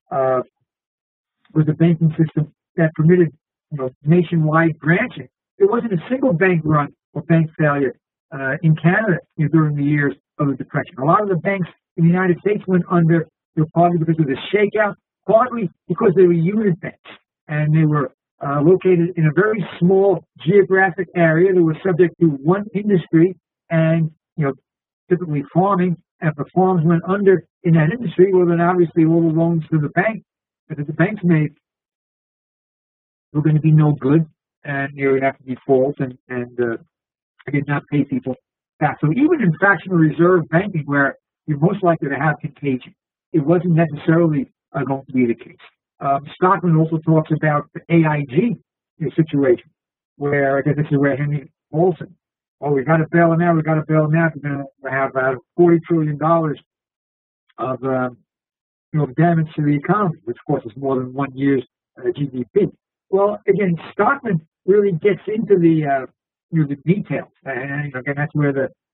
was a banking system that permitted nationwide branching. There wasn't a single bank run or bank failure in Canada during the years of the Depression. A lot of the banks in the United States went under partly because of the shakeout, partly because they were unit banks and they were located in a very small geographic area that was subject to one industry and typically farming. And if the farms went under in that industry, well, then obviously all the loans to the bank that the banks made were going to be no good, and would have to default and again not pay people back. So even in fractional reserve banking, where you're most likely to have contagion, it wasn't necessarily going to be the case. Stockman also talks about the AIG situation, where again this is where Henry Paulson, we got to bail them out. We got to bail them out. We're going to have $40 trillion of damage to the economy, which of course is more than 1 year's GDP. Well, again, Stockman really gets into the the details, and again that's where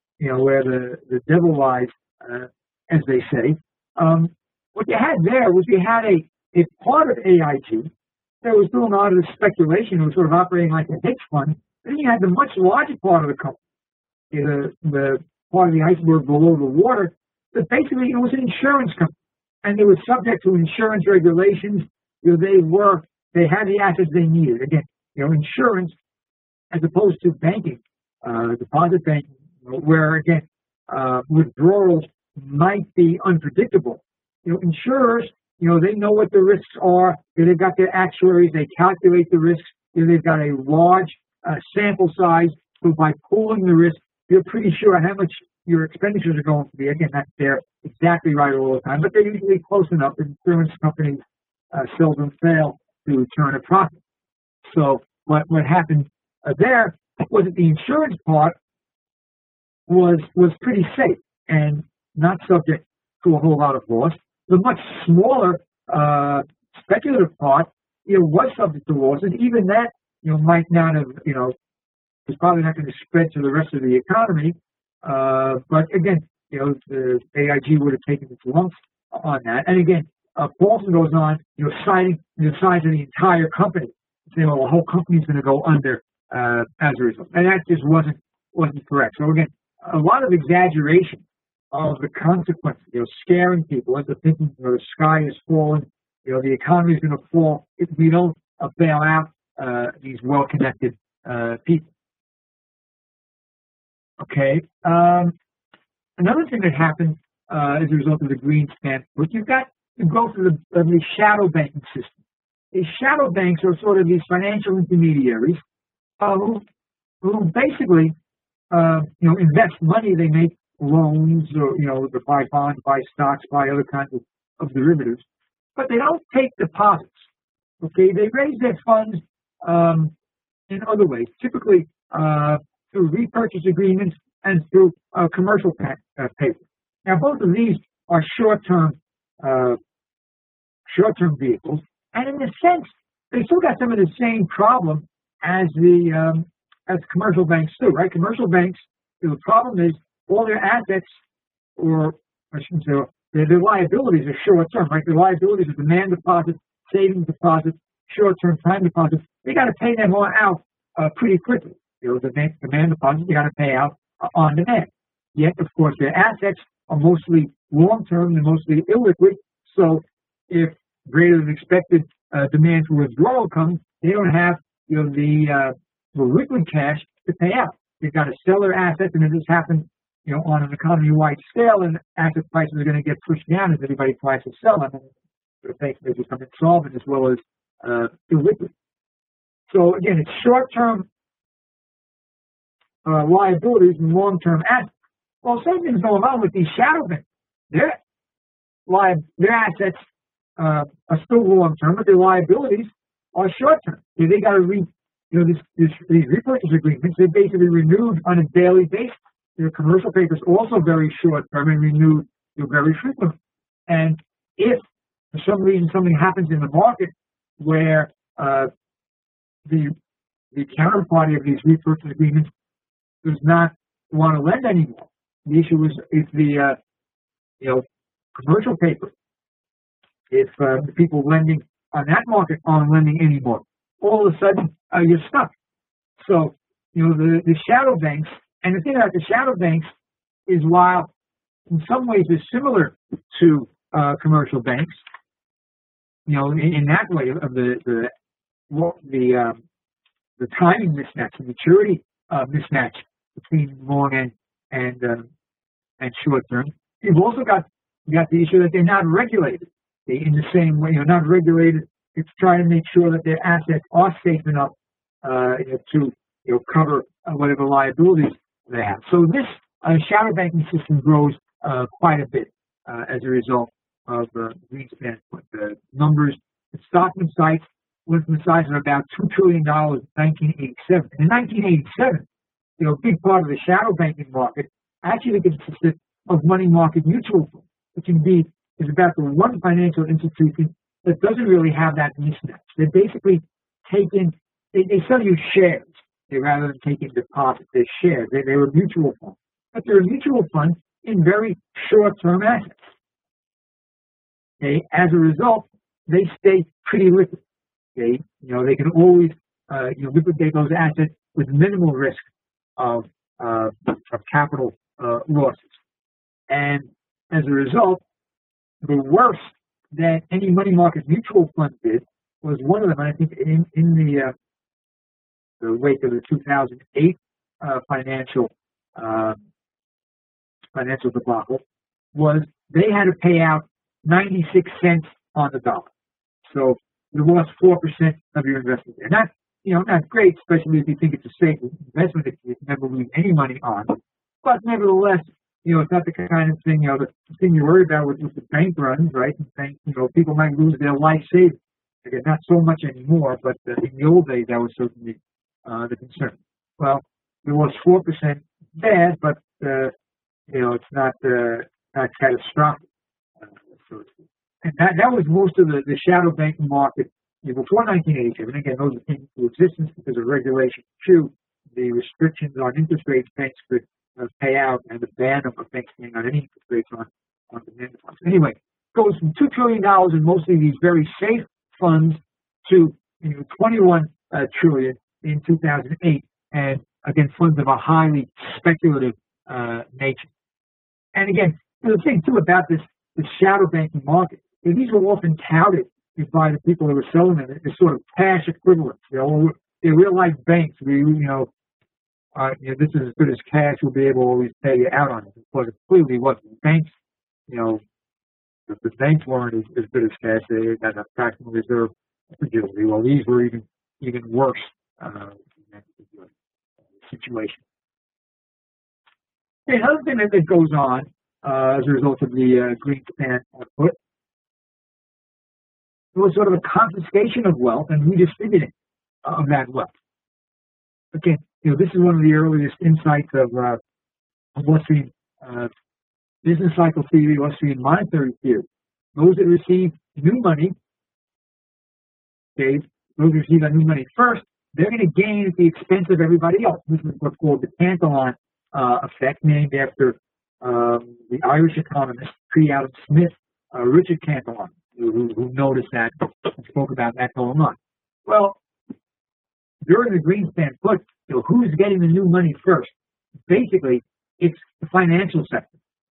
the devil lies, as they say. What you had there was you had a part of AIG that was doing a lot of the speculation. It was sort of operating like a hedge fund. Then you had the much larger part of the company, the part of the iceberg below the water, that basically it was an insurance company, and they were subject to insurance regulations. They had the assets they needed. Again, insurance as opposed to banking, deposit banking, where again withdrawals might be unpredictable. Insurers, they know what the risks are. They've got their actuaries. They calculate the risks. They've got a large sample size. So by pooling the risk, you're pretty sure how much your expenditures are going to be. Again, that's they're exactly right all the time, but they're usually close enough. Insurance companies seldom fail to turn a profit. So what happened there was that the insurance part was pretty safe and not subject to a whole lot of loss. The much smaller speculative part, was subject to losses. Even that, might not have, was probably not going to spread to the rest of the economy. But again, the AIG would have taken its lumps on that. And again, Paulson goes on, citing the size of the entire company, saying, well, the whole company's going to go under as a result. And that just wasn't correct. So again, a lot of exaggeration of the consequences, scaring people into thinking, the sky is falling, the economy is going to fall if we don't bail out these well-connected people. Okay. Another thing that happened as a result of the Greenspan was you've got the growth of the shadow banking system. These shadow banks are sort of these financial intermediaries who basically, invest money. They make loans or, to buy bonds, buy stocks, buy other kinds of derivatives, but they don't take deposits. Okay, they raise their funds in other ways, typically through repurchase agreements and through commercial paper. Now, both of these are short-term vehicles, and in a sense, they still got some of the same problem as the as commercial banks do, right? Commercial banks, the problem is all their assets, or I shouldn't say, their liabilities are short term, right? Their liabilities are demand deposits, savings deposits, short term time deposits. They got to pay them all out pretty quickly. The demand deposits, they got to pay out on demand. Yet, of course, their assets are mostly long term and mostly illiquid. So if greater than expected demand for withdrawal comes, they don't have the liquid cash to pay out. They've got to sell their assets, and if this happens on an economy-wide scale, and asset prices are going to get pushed down as everybody tries to sell them, and the banks may become insolvent as well as illiquid. So again, it's short-term liabilities and long-term assets. Well, same thing's going on with these shadow banks. Their assets are still long-term, but their liabilities are short-term. They got to read, these repurchase agreements. They're basically renewed on a daily basis. Their commercial paper is also very short-term and renewed very frequently. And if for some reason something happens in the market where the counterparty of these repurchase agreements does not want to lend anymore, the issue is if the commercial paper, if the people lending on that market aren't lending anymore, all of a sudden you're stuck. So the shadow banks, and the thing about the shadow banks is, while in some ways they're similar to commercial banks, in that way of the timing mismatch, the maturity mismatch between long and short term. You've also got the issue that they're not regulated. In the same way, not regulated. It's trying to make sure that their assets are safe enough to cover whatever liabilities they have. So this shadow banking system grows quite a bit as a result of Greenspan. The numbers, the Stockman sites went from the size of about $2 trillion in 1987. In 1987, a big part of the shadow banking market actually consisted of money market mutual funds, which indeed is about the one financial institution that doesn't really have that mismatch. They basically they sell you shares rather than taking deposits. They're shares. They were mutual funds, but they're a mutual fund in very short-term assets. As a result, they stay pretty liquid. They can always liquidate those assets with minimal risk of capital losses. And as a result, the worst that any money market mutual fund did was one of them, and I think in the wake of the 2008 financial debacle, was they had to pay out 96 cents on the dollar. So you lost 4% of your investment. And that's not great, especially if you think it's a safe investment that you never lose any money on. But nevertheless, it's not the kind of thing, the thing you worry about with the bank runs, right? And people might lose their life savings. Again, not so much anymore, but in the old days, that was certainly the concern. Well, it was 4% bad, but it's not catastrophic. And that was most of the shadow banking market before 1987. Again, those came into existence because of Regulation 2, the restrictions on interest rates banks could pay out, and the ban of banks paying on any interest rates on demand deposits. Anyway, it goes from $2 trillion in mostly these very safe funds to $21 trillion in 2008, and again, funds of a highly speculative nature. And again, the thing too about this shadow banking market, these were often touted by the people who were selling them as sort of cash equivalents. They're real life banks. This is as good as cash. We'll be able to always pay you out on it. But it clearly wasn't. Banks, the banks weren't as good as cash. They had a fractional reserve fragility. Well, these were even worse situation. Another thing that goes on as a result of the Greenspan put was sort of a confiscation of wealth and redistributing of that wealth. Again, this is one of the earliest insights of Austrian business cycle theory, Austrian monetary theory. Those that receive new money, those who receive that new money first they're going to gain at the expense of everybody else. This is what's called the Cantillon effect, named after the Irish economist pre-Adam Smith, Richard Cantillon, who noticed that and spoke about that going on. Well, during the Greenspan put, who's getting the new money first? Basically, it's the financial sector.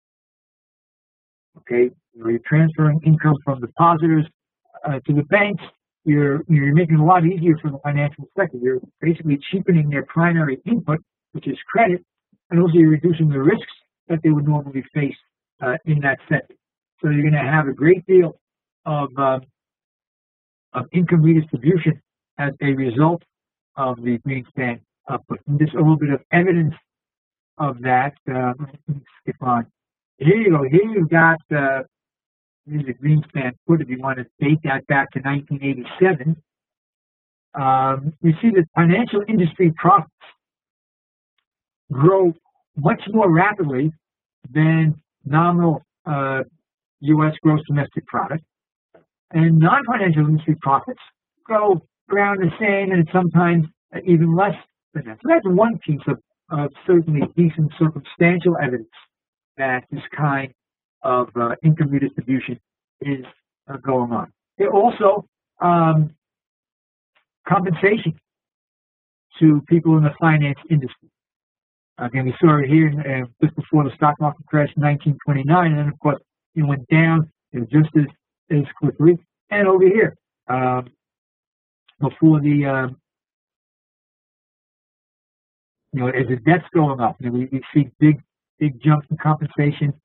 Okay, you're transferring income from depositors to the banks. You're making it a lot easier for the financial sector. You're basically cheapening their primary input, which is credit, and also you're reducing the risks that they would normally face in that sector. So you're going to have a great deal of income redistribution as a result of the Greenspan put. And just a little bit of evidence of that. Let me skip on. Here you go. Here you've got here's the Greenspan put. If you want to date that back to 1987, you see that financial industry profits grow much more rapidly than nominal U.S. gross domestic product, and non-financial industry profits grow around the same, and sometimes even less than that. So that's one piece of certainly decent circumstantial evidence that this kind of income redistribution is going on. There also compensation to people in the finance industry. Again, we saw it here just before the stock market crash in 1929, and then of course it went down just as quickly. And over here, before the as the debt's going up, we see big jumps in compensation.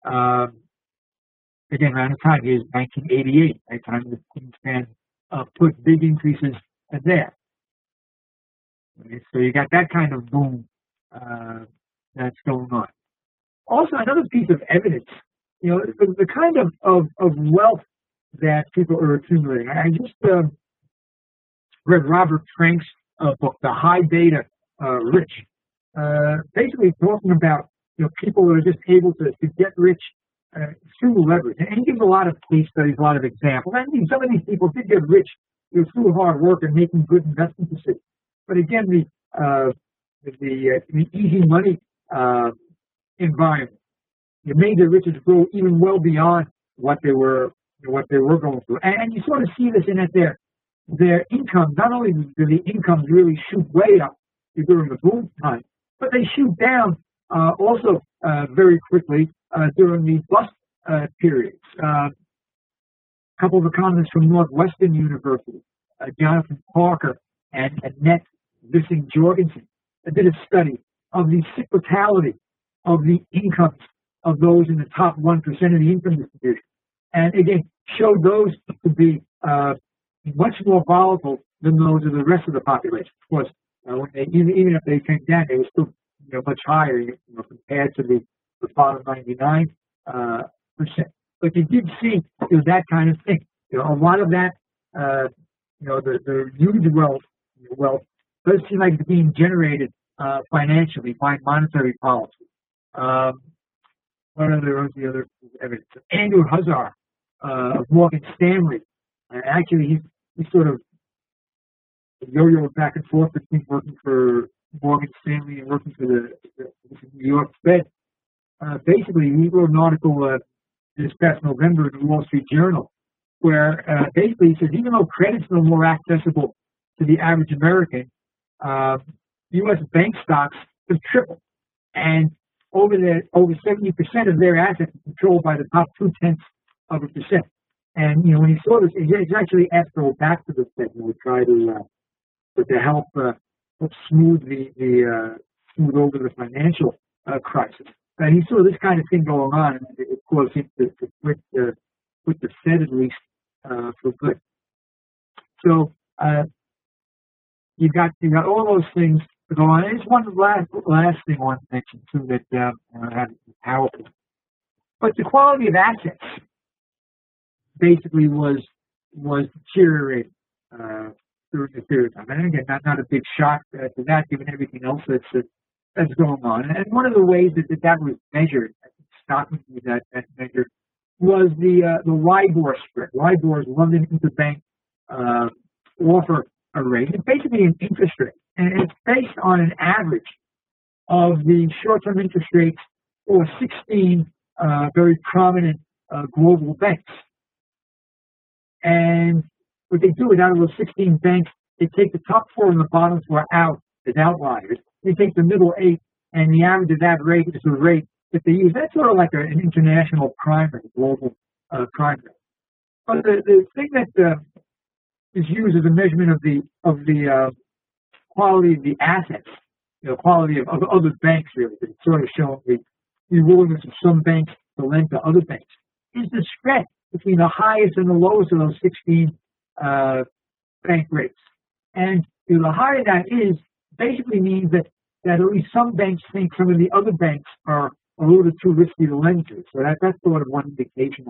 Again, around the time here's 1988, right time the Greenspan put big increases there. Okay, so you got that kind of boom that's going on. Also, another piece of evidence, the kind of wealth that people are accumulating. I just read Robert Frank's book, The High Beta Rich, basically talking about people who are just able to get rich through leverage. And he gives a lot of case studies, a lot of examples. I mean, some of these people did get rich through hard work and making good investment decisions. But again, the easy money environment, it made the riches grow even well beyond what they were going through. And you sort of see this in that their income, not only do the incomes really shoot way up during the boom time, but they shoot down also very quickly during the bust periods. A couple of economists from Northwestern University, Jonathan Parker and Annette Vissing-Jorgensen, did a study of the cyclicality of the incomes of those in the top 1% of the income distribution. And again, showed those to be much more volatile than those of the rest of the population. Of course, when even if they came down, they were still much higher compared to the bottom 99%. But you did see that kind of thing. A lot of that, the huge wealth does seem like it's being generated financially by monetary policy. What are the other evidence? Andrew Huszar of Morgan Stanley. Actually, he's sort of yo-yoed back and forth between working for Morgan Stanley and working for the New York Fed. Basically, he wrote an article this past November in the Wall Street Journal where basically he says even though credit's no more accessible to the average American, U.S. bank stocks have tripled, and over 70% of their assets are controlled by the top 0.2%. And when he saw this, he actually asked to go back to the Fed and would try to help smooth smooth over the financial crisis. And he saw this kind of thing going on, and it caused him to quit the Fed at least for good. So you got all those things to go on. There's one last thing I want to mention too that had powerful. But the quality of assets basically was deteriorating during the period of time. And again, not a big shock to that, given everything else that's going on. And one of the ways that was measured, Stockman used that measure, was the LIBOR spread. LIBOR is London Interbank Offer a rate. It's basically an interest rate, and it's based on an average of the short-term interest rates for 16 very prominent global banks. And what they do is, out of those 16 banks, they take the top 4 and the bottom 4 out as outliers. They take the middle 8, and the average of that rate is the rate that they use. That's sort of like an international prime rate, global prime rate. But the thing that is used as a measurement of the quality of the assets, quality of other banks, really, that sort of showing the willingness of some banks to lend to other banks, is the spread between the highest and the lowest of those 16 bank rates. And the higher that is, basically means that at least some banks think some of the other banks are a little bit too risky to lend to. So that's sort of one indication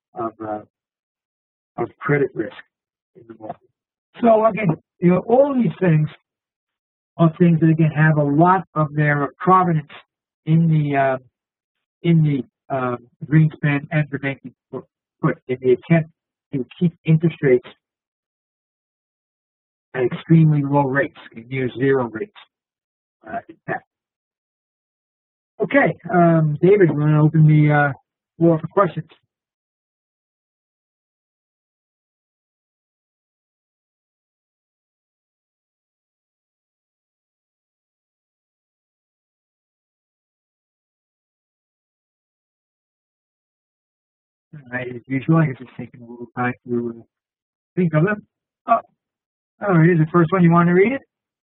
of credit risk in the market. So again, all these things are things that again have a lot of their provenance in the Greenspan and Bernanke put in the attempt to keep interest rates at extremely low rates, near zero rates. In fact. Okay, David, we're going to open the floor for questions. As usual, I guess it's taking a little time to think of them. Oh, here's the first one. You want to read it?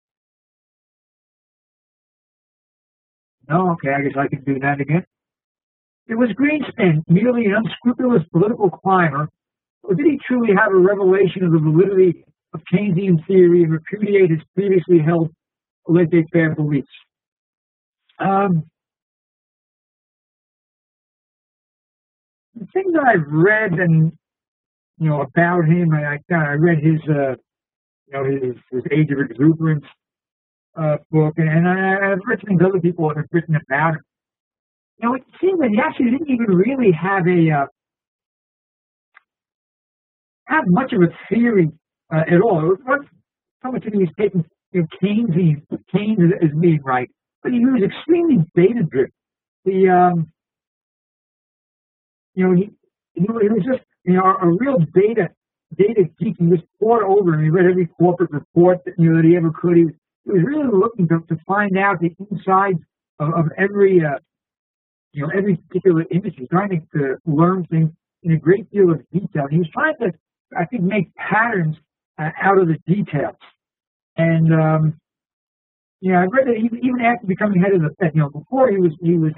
No? Okay, I guess I can do that again. It was Greenspan, merely an unscrupulous political climber, or did he truly have a revelation of the validity of Keynesian theory and repudiate his previously held laissez-faire beliefs? The things that I've read and about him, I read his his Age of Exuberance book, and I've read things other people have written about him. It seems that he actually didn't even really have much of a theory at all. It wasn't so much that he was taking Keynes as being right, but he was extremely data driven. He was just a real data geek. He was poured over, and he read every corporate report that that he ever could. He was really looking to find out the insides of every every particular industry, trying to learn things in a great deal of detail. He was trying to, I think, make patterns out of the details. And I read that even after becoming head of the Fed, before he was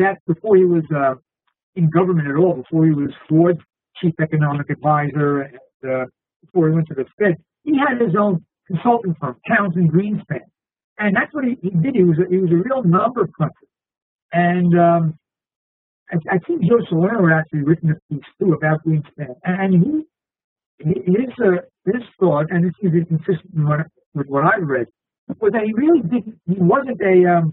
in government at all, before he was Ford's chief economic advisor, and before he went to the Fed, he had his own consulting firm, Townsend Greenspan, and that's what he did. He was a real number cruncher. And I think Joe Salerno had actually written a piece too about Greenspan, and his thought, and this is consistent with what I've read, was that he really didn't. He wasn't a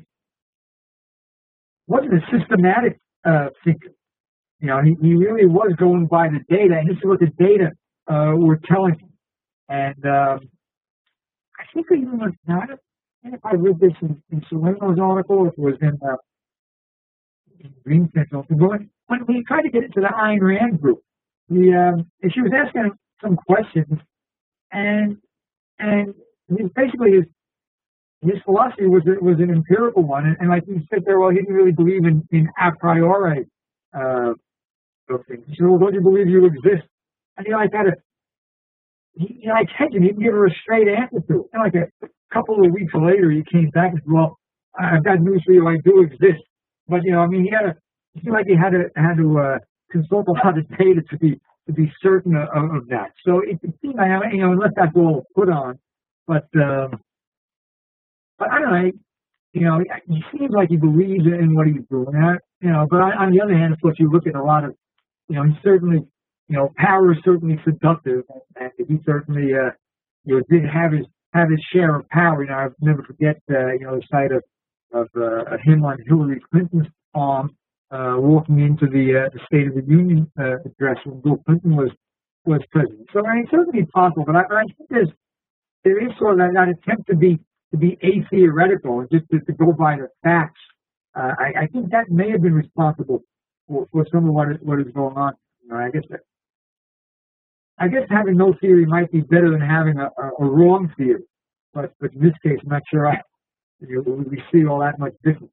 systematic thinker. He really was going by the data, and this is what the data were telling him. And I think even when, if I read this in Salerno's article, if it was in Greenspan, but when we tried to get into the Ayn Rand group, she was asking him some questions, and basically his philosophy was an empirical one, and like he said there, well, he didn't really believe in a priori things. He said, well, don't you believe you exist? And I texted him, he didn't give her a straight answer to it. And like a couple of weeks later, he came back and said, well, I've got news for you, I do exist. But he seemed like he had to consult a lot of data to be certain of that. So it seemed like, unless that's all put on, but I don't know. He seems like he believes in what he's doing. But on the other hand, of course, you look at a lot of, he certainly, power is certainly seductive, and he certainly, did have his share of power. I'll never forget, the sight of him on Hillary Clinton's arm, walking into the State of the Union address when Bill Clinton was president. So it's certainly possible, but I think there is sort of that attempt to be atheoretical and just to go by the facts. I think that may have been responsible for some of what is going on. I guess having no theory might be better than having a wrong theory, but in this case, I'm not sure we see all that much difference.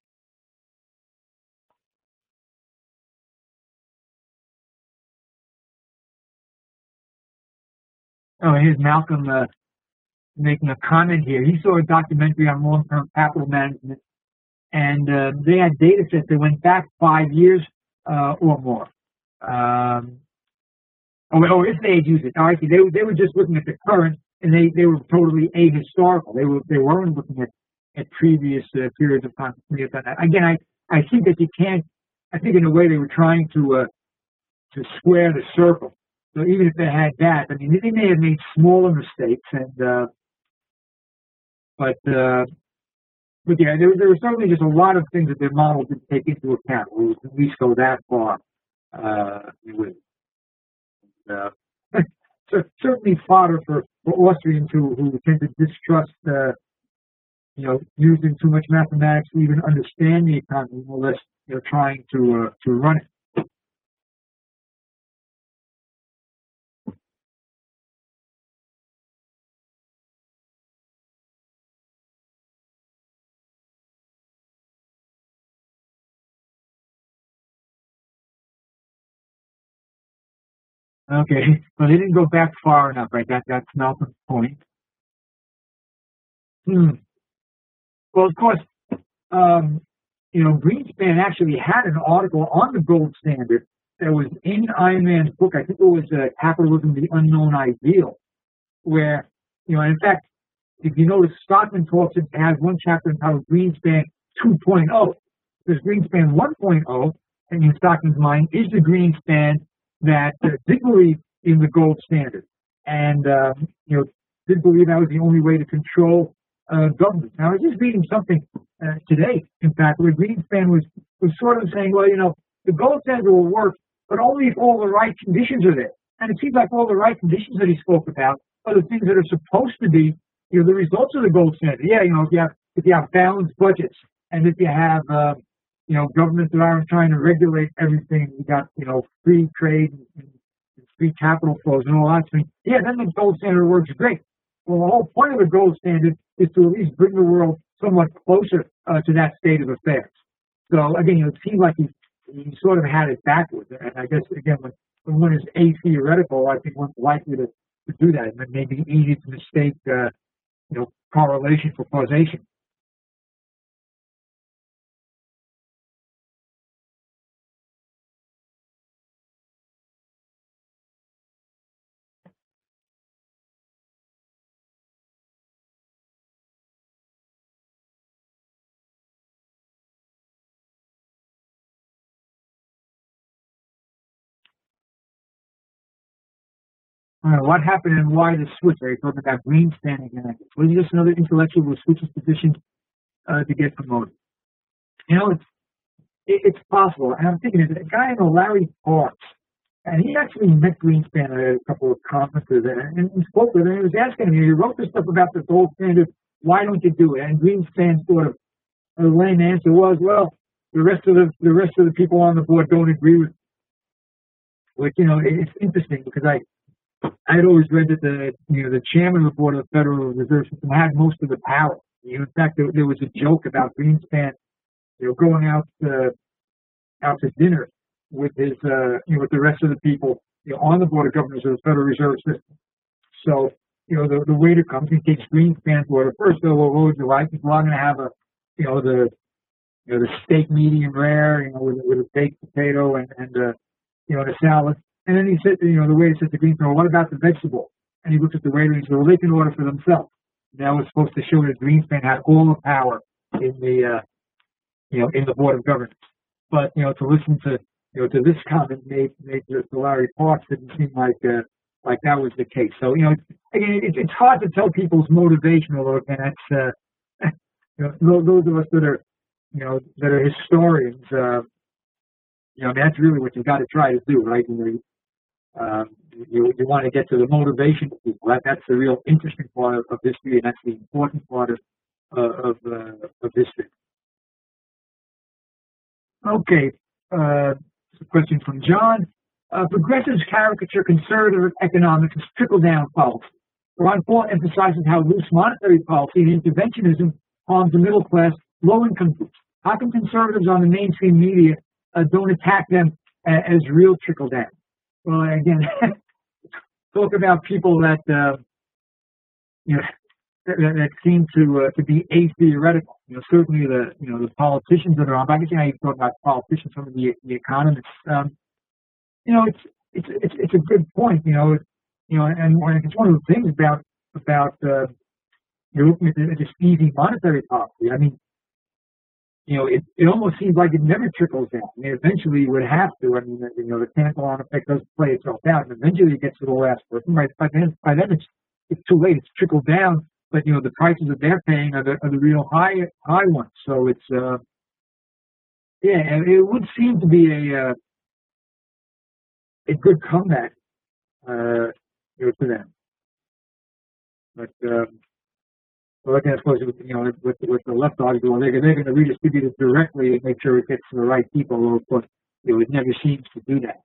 Oh, here's Malcolm making a comment here. He saw a documentary on long-term capital management, and they had data sets that went back 5 years or more. Or if they had used it, all right, they were just looking at the current, and they were totally ahistorical. They weren't looking at previous periods of time. Again, I think that you can't. I think in a way they were trying to square the circle. So even if they had that, I mean, they may have made smaller mistakes, but yeah, there were certainly just a lot of things that their model didn't take into account. We would at least go that far. So certainly fodder for Austrians who tend to distrust, using too much mathematics to even understand the economy, more or less, trying to run it. Okay, well, they didn't go back far enough, right? That's Malcolm's point. Well, of course, Greenspan actually had an article on the gold standard that was in Einmann's book. I think it was Capitalism, the Unknown Ideal, where, and in fact, if you notice, Stockman has one chapter entitled Greenspan 2.0, because Greenspan 1.0, and in Stockman's mind, is the Greenspan that did believe in the gold standard and, did believe that was the only way to control government. Now, I was just reading something today, in fact, where Greenspan was sort of saying, well, the gold standard will work, but only if all the right conditions are there. And it seems like all the right conditions that he spoke about are the things that are supposed to be, the results of the gold standard. Yeah, if you have balanced budgets, and if you have, governments that aren't trying to regulate everything, you got, free trade and free capital flows and all that thing. Yeah, then the gold standard works great. Well, the whole point of the gold standard is to at least bring the world somewhat closer to that state of affairs. So again, it seemed like he sort of had it backwards. And I guess again, when one is atheoretical, I think one's likely to do that. And it may be easy to mistake, correlation for causation. What happened and why the switch? Are you talking about Greenspan again? Was he just another intellectual who switches positions to get promoted? It's possible. And I'm thinking, there's a guy named Larry Parks, and he actually met Greenspan at a couple of conferences and spoke with him. He was asking him, you wrote this stuff about the gold standard, why don't you do it? And Greenspan sort of, the lame answer was, well, the rest of the people on the board don't agree with me. Which, it's interesting because I had always read that the chairman of the board of the Federal Reserve System had most of the power. In fact, there was a joke about Greenspan, going out to dinner with his, with the rest of the people, on the board of governors of the Federal Reserve System. So, the waiter comes and takes Greenspan's order first. So, what would you like? He's going to have the steak medium rare, with a baked potato and a salad. And then he said, the waiter said to Greenspan, well, what about the vegetable? And he looks at the waiter and he says, well, they can order for themselves. And that was supposed to show that Greenspan had all the power in the, in the board of governors. But, to listen to, to this comment made to Larry Parks didn't seem like that was the case. So, again, it's hard to tell people's motivation, although, again, that's, those of us that are, that are historians, that's really what you've got to try to do, right? you want to get to the motivation of people. That's the real interesting part of history, and that's the important part of history. Okay, a question from John. Progressives caricature conservative economics as trickle-down policy. Ron Paul emphasizes how loose monetary policy and interventionism harms the middle class, low-income groups. How come conservatives on the mainstream media don't attack them as real trickle-down? Well, again, talk about people that that seem to be atheoretical. Certainly the politicians that are on. But I guess you talk about politicians, some of the economists. It's a good point. And it's one of the things about you're looking at this easy monetary policy. I mean, it almost seems like it never trickles down. I mean, eventually it would have to. I mean, the Cantillon effect does play itself out, and eventually it gets to the last person. Right? By then it's too late. It's trickled down, but the prices that they're paying are the real high ones. So it's it would seem to be a good comeback to them. But well, again, I suppose with the left article, they're going to redistribute it directly and make sure it gets to the right people. Although, of course, it never seems to do that.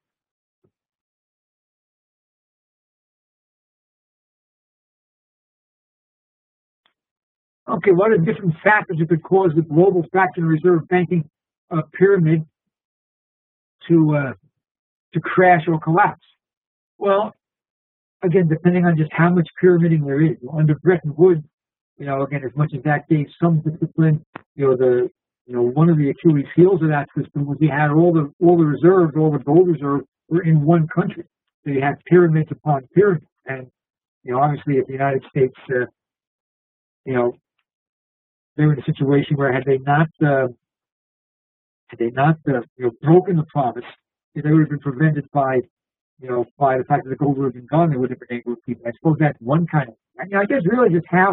Okay, what are different factors that could cause the global fractional reserve banking pyramid to crash or collapse? Well, again, depending on just how much pyramiding there is. Under Bretton Woods, again, as much as that gave some discipline, one of the Achilles heels of that system was you had all the reserves, all the gold reserves were in one country. So you had pyramids upon pyramids. And, obviously if the United States, they were in a situation where had they not broken the promise, they would have been prevented by the fact that the gold would have been gone, they would have been able to keep it. I suppose that's one kind of, I guess really just how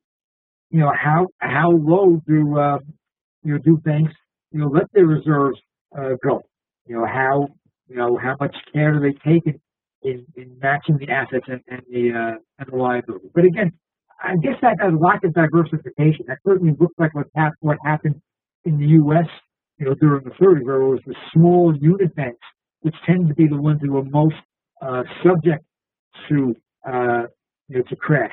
low do banks, let their reserves go? How much care do they take in matching the assets and the liability? But again, I guess that lack of diversification, that certainly looks like what happened in the U.S., during the 30s, where it was the small unit banks, which tend to be the ones who were most subject to crash.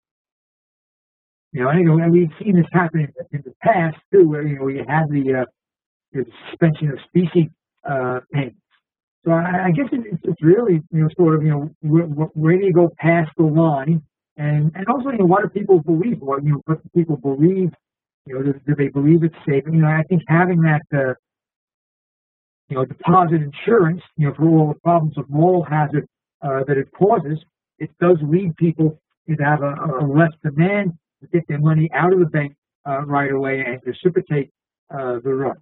And we've seen this happen in the past too, where you had the suspension of specie payments. So I guess it's really sort of where do you go past the line, and also what do people believe? What do people believe? Do they believe it's safe? I think having that deposit insurance, for all the problems of moral hazard that it causes, it does lead people to have a less demand to get their money out of the bank right away and precipitate the run.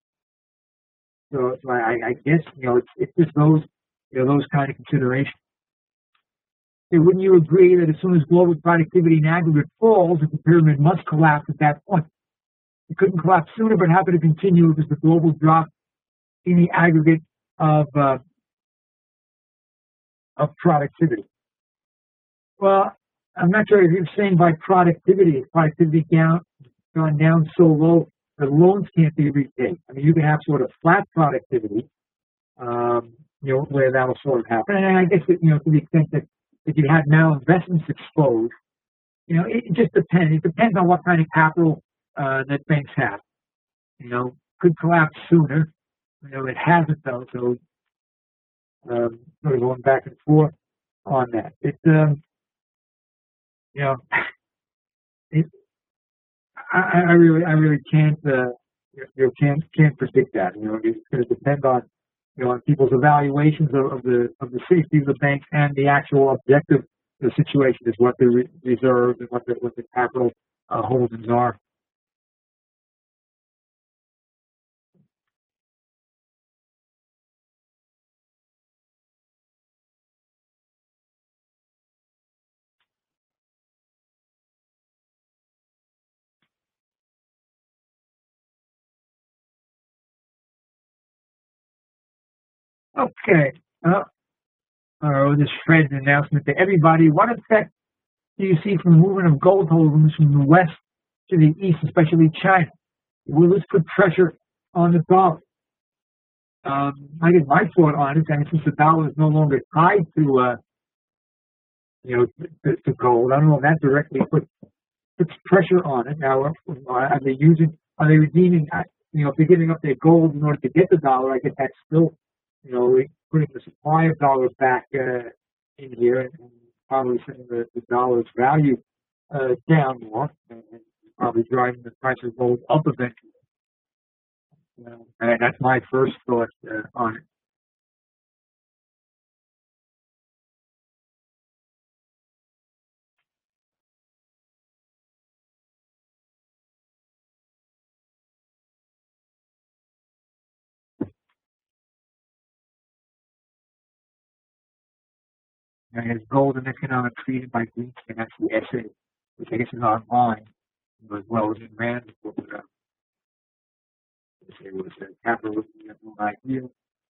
So I guess it's just those kind of considerations. And wouldn't you agree that as soon as global productivity in aggregate falls, the pyramid must collapse at that point? It couldn't collapse sooner, but happen to continue because the global drop in the aggregate of productivity. Well, I'm not sure if you're saying by productivity, if productivity gone down so low that loans can't be repaid. I mean, you can have sort of flat productivity, where that'll sort of happen. And I guess that, to the extent that if you had malinvestments exposed, it just depends. It depends on what kind of capital that banks have. Could collapse sooner. It hasn't though, so sort of going back and forth on that. I really can't predict that. It's going to depend on on people's evaluations of the safety of the bank and the actual objective of the situation is what the reserves and what the capital holdings are. Okay. or this Fed announcement to everybody, what effect do you see from movement of gold holdings from the west to the east, especially China? Will this put pressure on the dollar? I guess my thought on it, and since the dollar is no longer tied to to gold, I don't know if that directly puts pressure on it. Now, are they redeeming? If they're giving up their gold in order to get the dollar, I guess that's still, putting the supply of dollars back in here and probably sending the dollar's value down more, and probably driving the price of gold up eventually. And that's my first thought on it. And it's Gold and Economic Freedom by Greenspan. That's the essay, which I guess is online, as well as in Rand's book. It was Capitalism and No Ideal.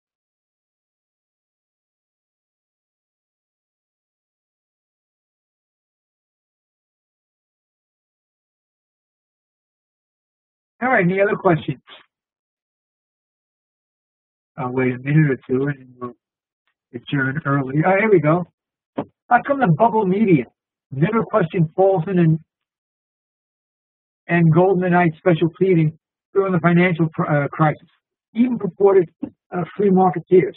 All right, any other questions? I'll wait a minute or two and we'll adjourn early. Oh, here we go. How come the bubble media? Middle question, Paulson and Goldman Knight special pleading during the financial crisis, even purported free marketeers.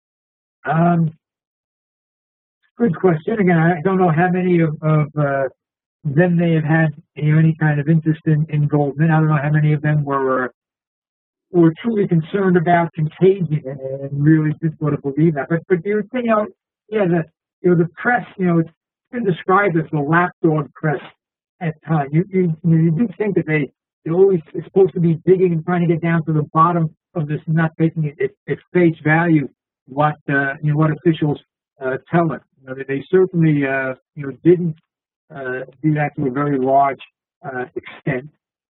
Good question. Again, I don't know how many of them they have had any kind of interest in Goldman. I don't know how many of them were truly concerned about contagion and really just sort of believe that. But you think, the press, it's been described as the lapdog press at times. You do think that they always are supposed to be digging and trying to get down to the bottom of this, not taking it at face value what officials tell them. They certainly didn't do that to a very large extent.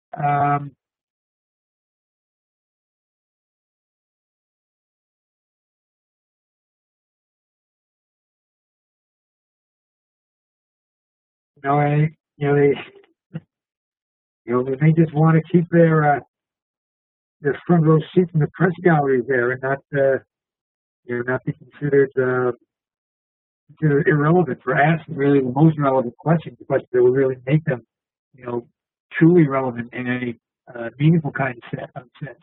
They just want to keep their front row seats in the press galleries there, and not be considered irrelevant for asking really the most relevant questions, the questions that will really make them, truly relevant in any meaningful kind of sense.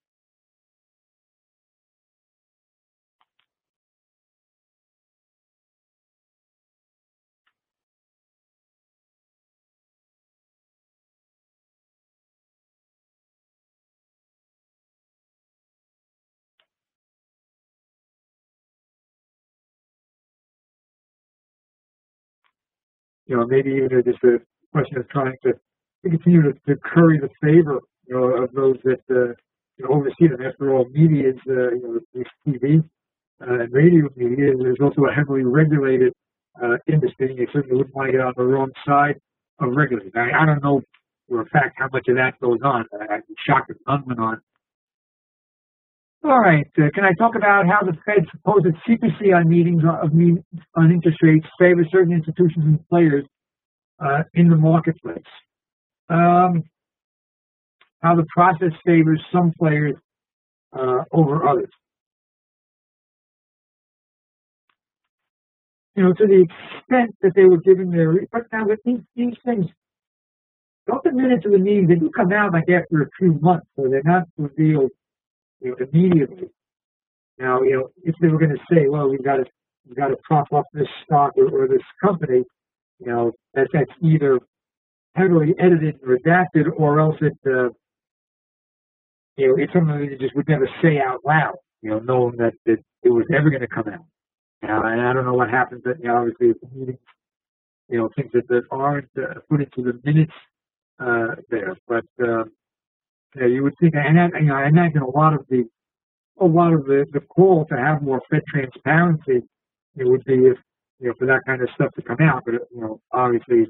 Maybe even just a question of trying to continue to curry the favor, of those that oversee them. After all, media is, TV and radio media is also a heavily regulated industry. You certainly wouldn't want to get on the wrong side of regulating. I don't know for a fact how much of that goes on. I'd be shocked if none went on. All right. Can I talk about how the Fed's supposed secrecy on meetings on interest rates favors certain institutions and players in the marketplace? How the process favors some players over others. To the extent that they were giving but now with these things, don't the minutes of the meeting, they do come out like after a few months, so they're not revealed immediately. Now, if they were going to say, well, we've got to prop up this stock or this company, that's either heavily edited and redacted, or else it's something that you just would never say out loud, knowing that it was never going to come out. And I don't know what happens that, obviously, if the meetings, things that aren't put into the minutes there, but you would think, and I imagine a lot of the call to have more Fed transparency, it would be if for that kind of stuff to come out. But obviously,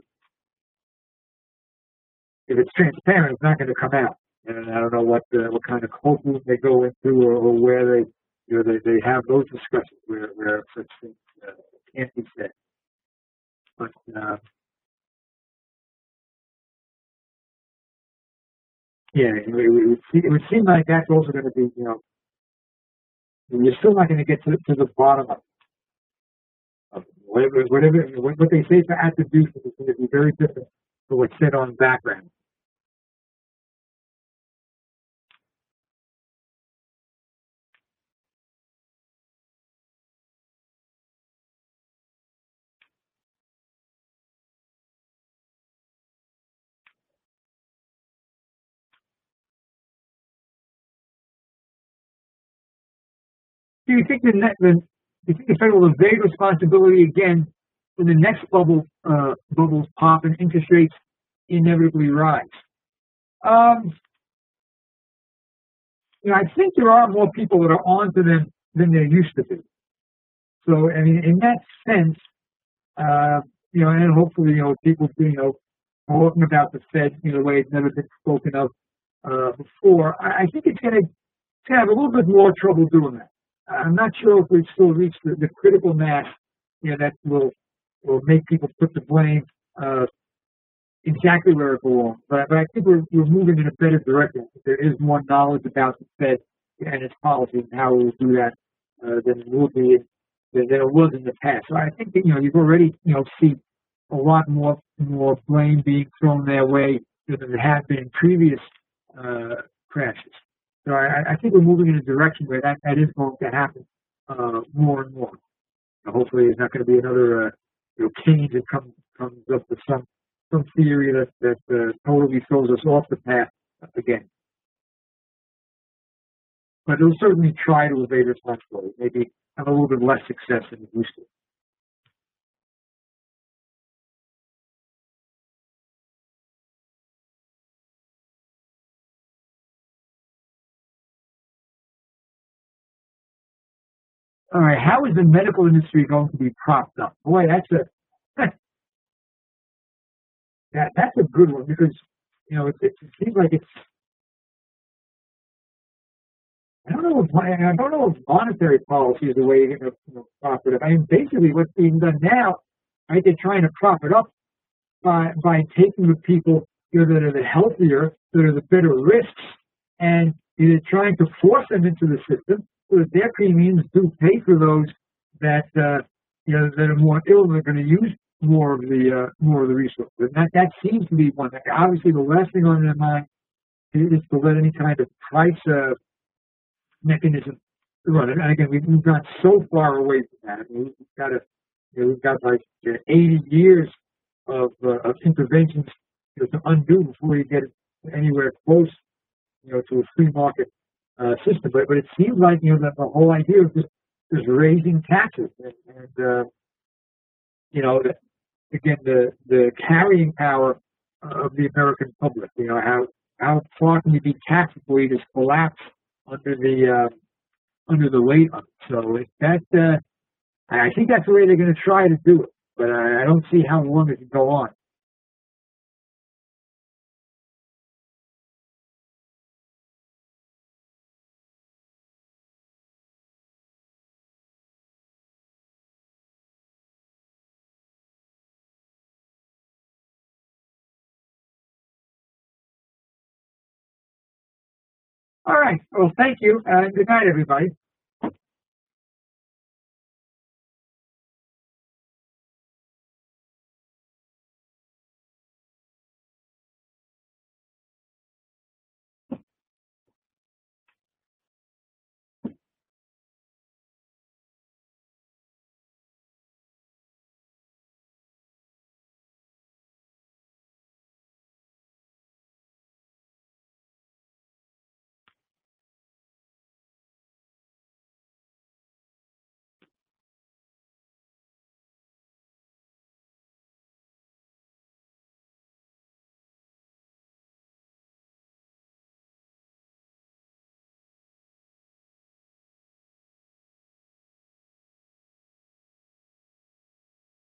if it's transparent, it's not going to come out. And I don't know what kind of courtroom they go into, or where they have those discussions where such things can't be said. But yeah, it would seem like that's also going to be, you're still not going to get to the bottom of what they say for attribution is going to be very different from what's said on background. Do you think do you think the Fed will evade responsibility again when the next bubbles pop and interest rates inevitably rise? Um, I think there are more people that are onto them than there used to be. So, I mean, in that sense, uh, and hopefully, people, talking about the Fed, the way it's never been spoken of before. I think it's going to have a little bit more trouble doing that. I'm not sure if we've still reached the critical mass, that will make people put the blame exactly where it belongs. But I think we're moving in a better direction. There is more knowledge about the Fed and its policy and how it will do that than it will be than it was in the past. So I think that, you've already see a lot more blame being thrown their way than there have been in previous crashes. So I think we're moving in a direction where that is going to happen more and more. Hopefully, there's not going to be another Keynes that comes up with some theory that totally throws us off the path again. But it'll certainly try to evade responsibility. Maybe have a little bit less success than it used to. All right, how is the medical industry going to be propped up? Boy, that's a good one because it seems like it's. I don't know if monetary policy is the way you're going to prop it up. I mean, basically, what's being done now, right? They're trying to prop it up by taking the people that are the healthier, that are the better risks, and they're trying to force them into the system so that their premiums do pay for those that that are more ill and are going to use more of the resources. And that seems to be one. Obviously, the last thing on their mind is to let any kind of price mechanism to run it. And again, we've got so far away from that. I mean, we've got like 80 years of interventions to undo before you get anywhere close, to a free market system. But it seems like that the whole idea of just raising taxes and again the carrying power of the American public. How far can you be taxed before you just collapse under the weight of it? So I think that's the way they're going to try to do it. But I don't see how long it can go on. All right. Well, thank you. Good night, everybody.